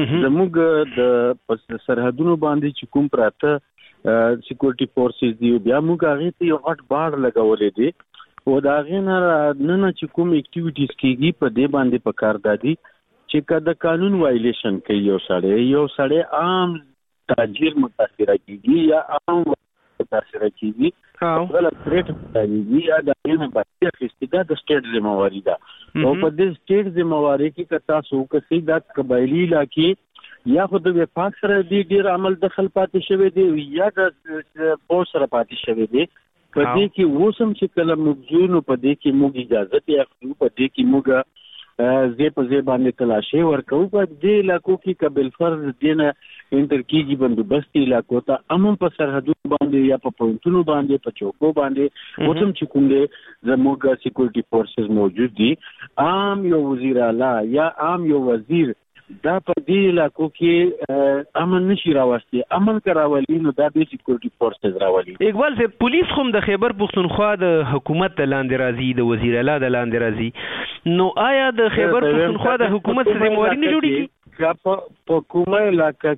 زموږ د سرحدونو باندې چې کوم پراته سکیورټي فورسز دي بیا موږ هغه ته یو غټ بار لګولې دي او دا غینه نه چې کوم اکټیویټیز کیږي په دې باندې په کار دادي چې کله قانون وایلیشن کوي یو سړی عام تاجر متاثر کیږي یا عام متاثر کیږي غلط ریټ کوي یا دا نه باندې خستګه د سټیټ ذمہواری ده او په دې سټیټ ذمہواری کې کتا سو کسي د قبایلی علاقې یا خود وفاق سره ډیر عمل دخل پاتې شوی دی یا د پوس سره پاتې شوی دی په دې کې وسم چې کله مخزون په دې کې موږ اجازه ته اخلو په دې کې موږ زه په زه باندې تلاشي ورکو په دې علاقو کې قبل فرض دینه انټر کیږي بندوبست علاقو ته امن په سرحدونو باندې یا په پونتونو باندې په چوکو باندې وسم چې کوم دې زموږ سکیورټي فورسز موجود دي عام یو وزیر اعلی یا عام یو وزیر دا په دې علاقو کې امن نشي راوستي امن کراولي نو دا به سکیورټي فورسز راولي اقبال سے پولیس هم د خیبر پختونخوا د حکومت لاندې راځي د وزیر اعلی د لاندې راځي نو آیا د خیبر پختونخوا د حکومت څخه ذمہواری نه جوړیږي په کومه علاقہ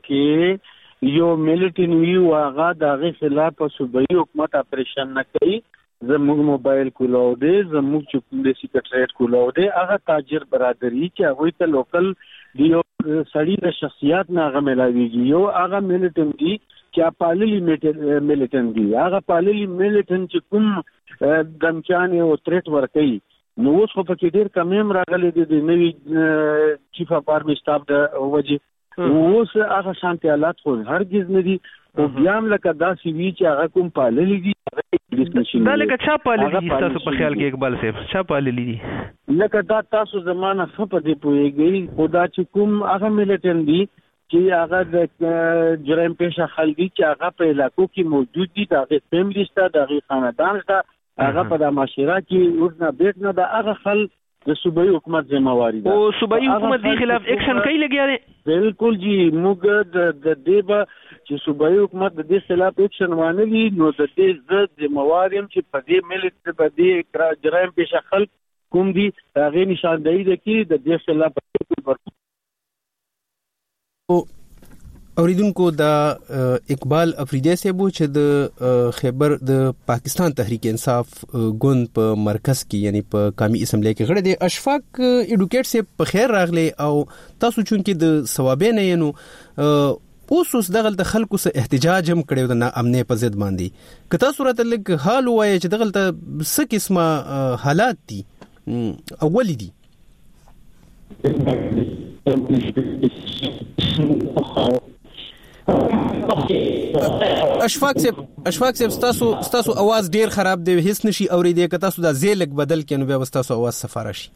کې یو ملټری وی واغه دغه خلاف صوبایي حکومت اپریشن نه کوي زموږ موبایل کولاو دی زموږ چې د سیکریټریټ کولاو دی هغه تاجر برادری چې هغه ته لوکل دیو سړی د شخصیت نه غملاویږي یو هغه ملټن دی چې پاللی ملټن دی هغه پاللی ملټن چې کوم دمچان او تریټ ورکي نو اوس خو په کې ډیر کمیم راغلي دي د نوی چیف اف آرمی سټاف د وجه اوس هغه شانتي حالات خو هرگز نه دي او بیا هم لکه داسې وی چې هغه کوم پاللی دي دا لکه چا پاللی دي تاسو په خیال کې اقبال صاحب چا پاللی دي لکه دا تاسو زمانہ خپه دی پويږي خدا چې کوم هغه ملټن دي چې هغه د جرائم پیشه خلک چې هغه په علاقو کې موجود دي دغه فیملی سره دغه خاندان سره هغه په د معاشره کې ورنه بیت نه د هغه خلک د صوبایي حکومت ذمہواری ده او صوبایي حکومت دی خلاف اکشن کوي لګیا دی بالکل جی موږ د دیبا چې صوبایي حکومت د دې خلاف اکشن وانه نو د دې ذمہواری چې په دې ملت په دې جرایم پیشه خلک کوم دي هغه نشاندهی ده کې د دې خلاف اوریدونکو دا اقبال افریدی صاحب چې د خیبر د پاکستان تحریک انصاف ګوند په مرکز کې یعنی په قومي اسمبلی کې غړي دي اشفاق ایډوکیټ صاحب په خیر راغلي او تاسو چونکې د ثوابین نو اوس دغه خلکو سره احتجاج هم کړو د ناامنۍ په ضد باندې کته صورت لګ حال وایي چې دغه څه قسمه حالات دي اولی دي اشفاق صاحب ستاسو आवाज ډیر خراب دی هیڅ نشي اوریدي که تاسو دا زیلک بدل کینو بیا ستاسو आवाज صفاره شي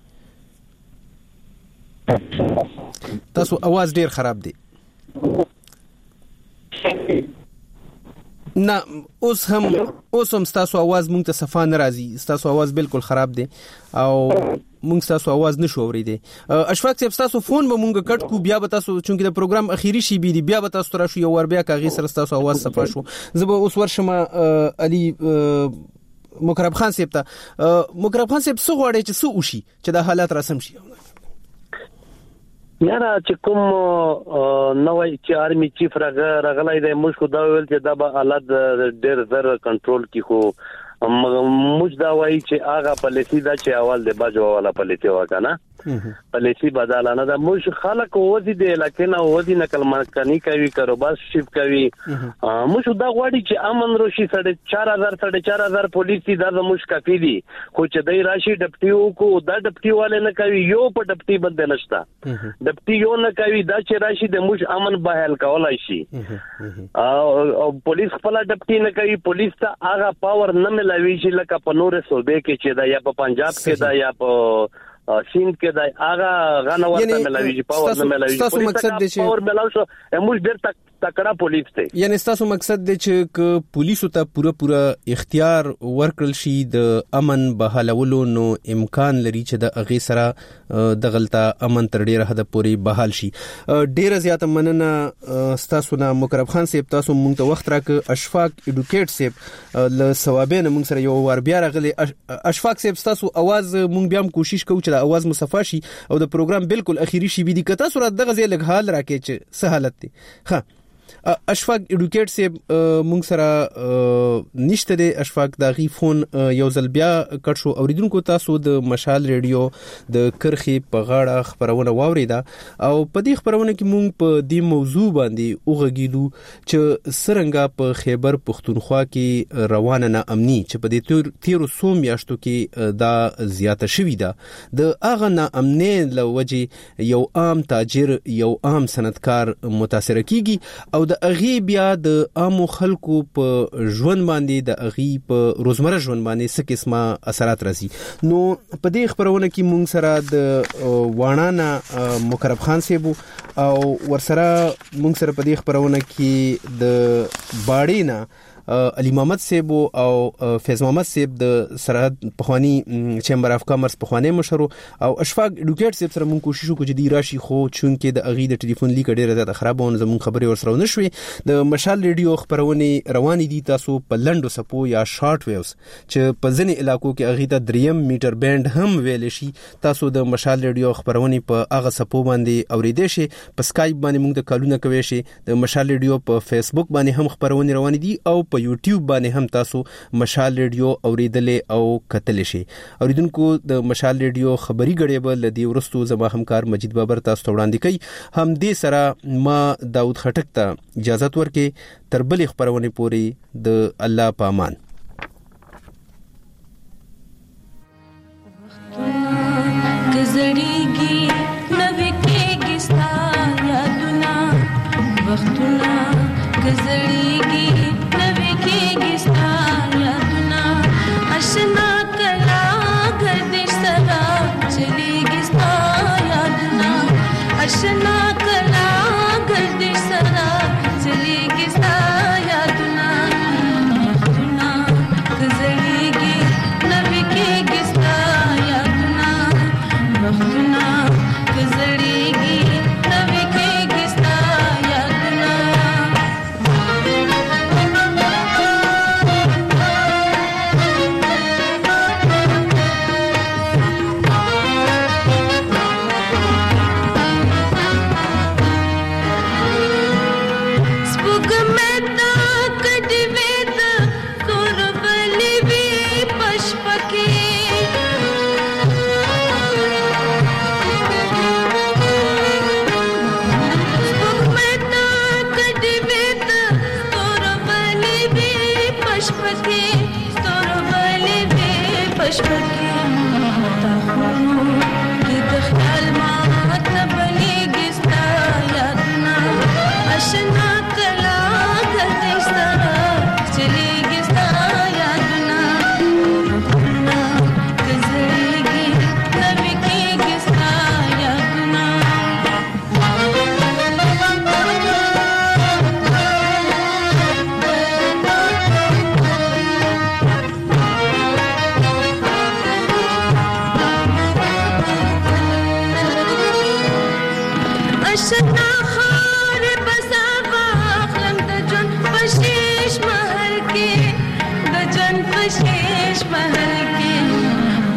تاسو आवाज ډیر خراب دی نه اوس هم تاسو आवाज مونږ ته صفا نه راځي، تاسو आवाज بالکل خراب دی او مونږ تاسو आवाज نشو اوریدي. اشفاق صاحب تاسو فون به مونږ کټ کو، بیا به تاسو چونکی د پروګرام اخیری شی بي بیا به تاسو را شو یو ور بیا کاغی سره تاسو आवाज صفا شو. زه به اوس ورشم علي مقرب خان صاحب ته. مقرب خان صاحب څه غواړي چې څه وشي چې د حالات رسم شي؟ یاره چې کوم نوې چې آرمي چیف راغلی دی، موږ خو دا ویل چې دا به حالات ډېر زر کنټرول کی، خو موږ دا وایي چې هغه پالیسی دا چې اول د باجو والا پالیسی وکنه پالیسی بدلانه دا موږ خلک وځي د علاقې نه وځي نقل مکانی کوي، کاروبار شیف کوي. موږ دا غواړي چې امن روشي 4000 پولیس دا موږ کافي دي، خو چې دای راشي ډپټیو کو دا ډپټی والے نه کوي، یو په ډپټی باندې نشتا ډپټی یو نه کوي، دا چې راشي د موږ امن بحال کولای شي او پولیس خپل ډپټی نه کوي. پولیس ته هغه پاور نه ملوي چې لکه په نور صوبې کې چې دا یا په پنجاب کې دا یا په سیند کې دا هغه غنه ورته ملوي چې پاور نه ملوي. تاسو مقصد دی چې پاور ملاو شو موږ ډېر تکړه پولیس دی، یعنی تاسو مقصد دی چې پولیسو ته پوره اختیار ورکړل شي د امن بحالولو، نو امکان لري چې د اغه سره د غلطه امن تر ډیره حد پورې بحال شي. ډیره زیاته مننه تاسو نه مقرب خان صاحب، تاسو مونږ ته وخت راک. اشفاق ایډوکیټ صاحب ل ثوابین مونږ سره یو ور بیا راغلی. اشفاق صاحب تاسو आवाज مونږ بیا هم کوشش کوو چې د आवाज مصفا شي او د پروګرام بالکل اخیری شي بي دي کته صورت دغه ځای لګ حال راکې چې څه حالت دي. ها اشفاق ایډوکیټ صاحب مونږ سره نشته دی. اشفاق داغي فون یو ځل بیا کټ شو. اوریدونکو تاسو د مشال ریډیو د کرخي په غاړه خبرونه واوریدا او په دې خبرونه کې مونږ په دې موضوع باندې اوغږیلو چې سرنګا په خیبر پختونخوا کې روانه نه امني چې په دې تیرو سو میاشتو کې دا زیاته شوې ده. د اغه نه امني لوجه یو عام تاجر یو عام صنعتکار متاثر کیږي او د اغي بیا د عامو خلکو په ژوند باندې د اغي په روزمره ژوند باندې څه قسمه اثرات راځي. نو په دې خبرونه کې مونږ سره د وانانا مقرب خان صاحب او ورسره مونږ سره په دې خبرونه کې د باړینا علي محمد صاحب او فیض محمد صاحب د سرحد پخوانی چیمبر اف کامرس پخوانی مشر او اشفاق ایډوکیټ صاحب سره مونږ کوشش وکړو چې دی راشي، خو چونکې د اغي د ټلیفون لیک ډیره زیاته خرابونه زمون خبري ورسره نشوي. د مشال ریډیو خبرونه روانې دي، تاسو په لندو سپو یا شارټ ویوز چې په ځینې علاقو کې اغي ته 3 میټر بینډ هم ویل شي، تاسو د مشال ریډیو خبرونه په هغه سپو باندې اوریدئ شي. په سکایپ باندې مونږ د کالونه کوي شي. د مشال ریډیو په فیسبوک باندې هم خبرونه روانې دي او په یوټیوب باندې هم تاسو مشال ریډیو اوریدلې او کتلې شي. اوریدونکو د مشال ریډیو خبري غړي به لدی ورستو زما همکار مجید بابر تاسو ته وړاندې کوي. هم دې سره ما داود خټک ته اجازه ورکړي تر بل خبرونه پوری د الله پامان. گزړیږي نوې کېږي ستا یادونه، وختونه گزړیږي نوې کېږي ستا یادونه، آشنا کلا گردش سره چلیږي ستا یادونه، آشنا کلا گردش سره چلیږي ستا یادونه، وختونه گزړیږي نوې کېږي ستا یادونه، وختونه گزړیږي نوې کېږي ستا یادونه.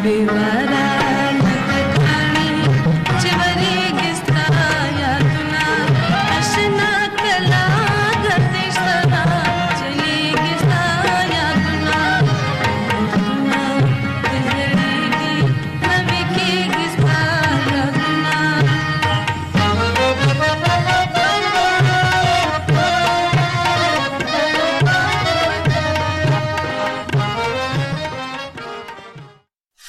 बेवा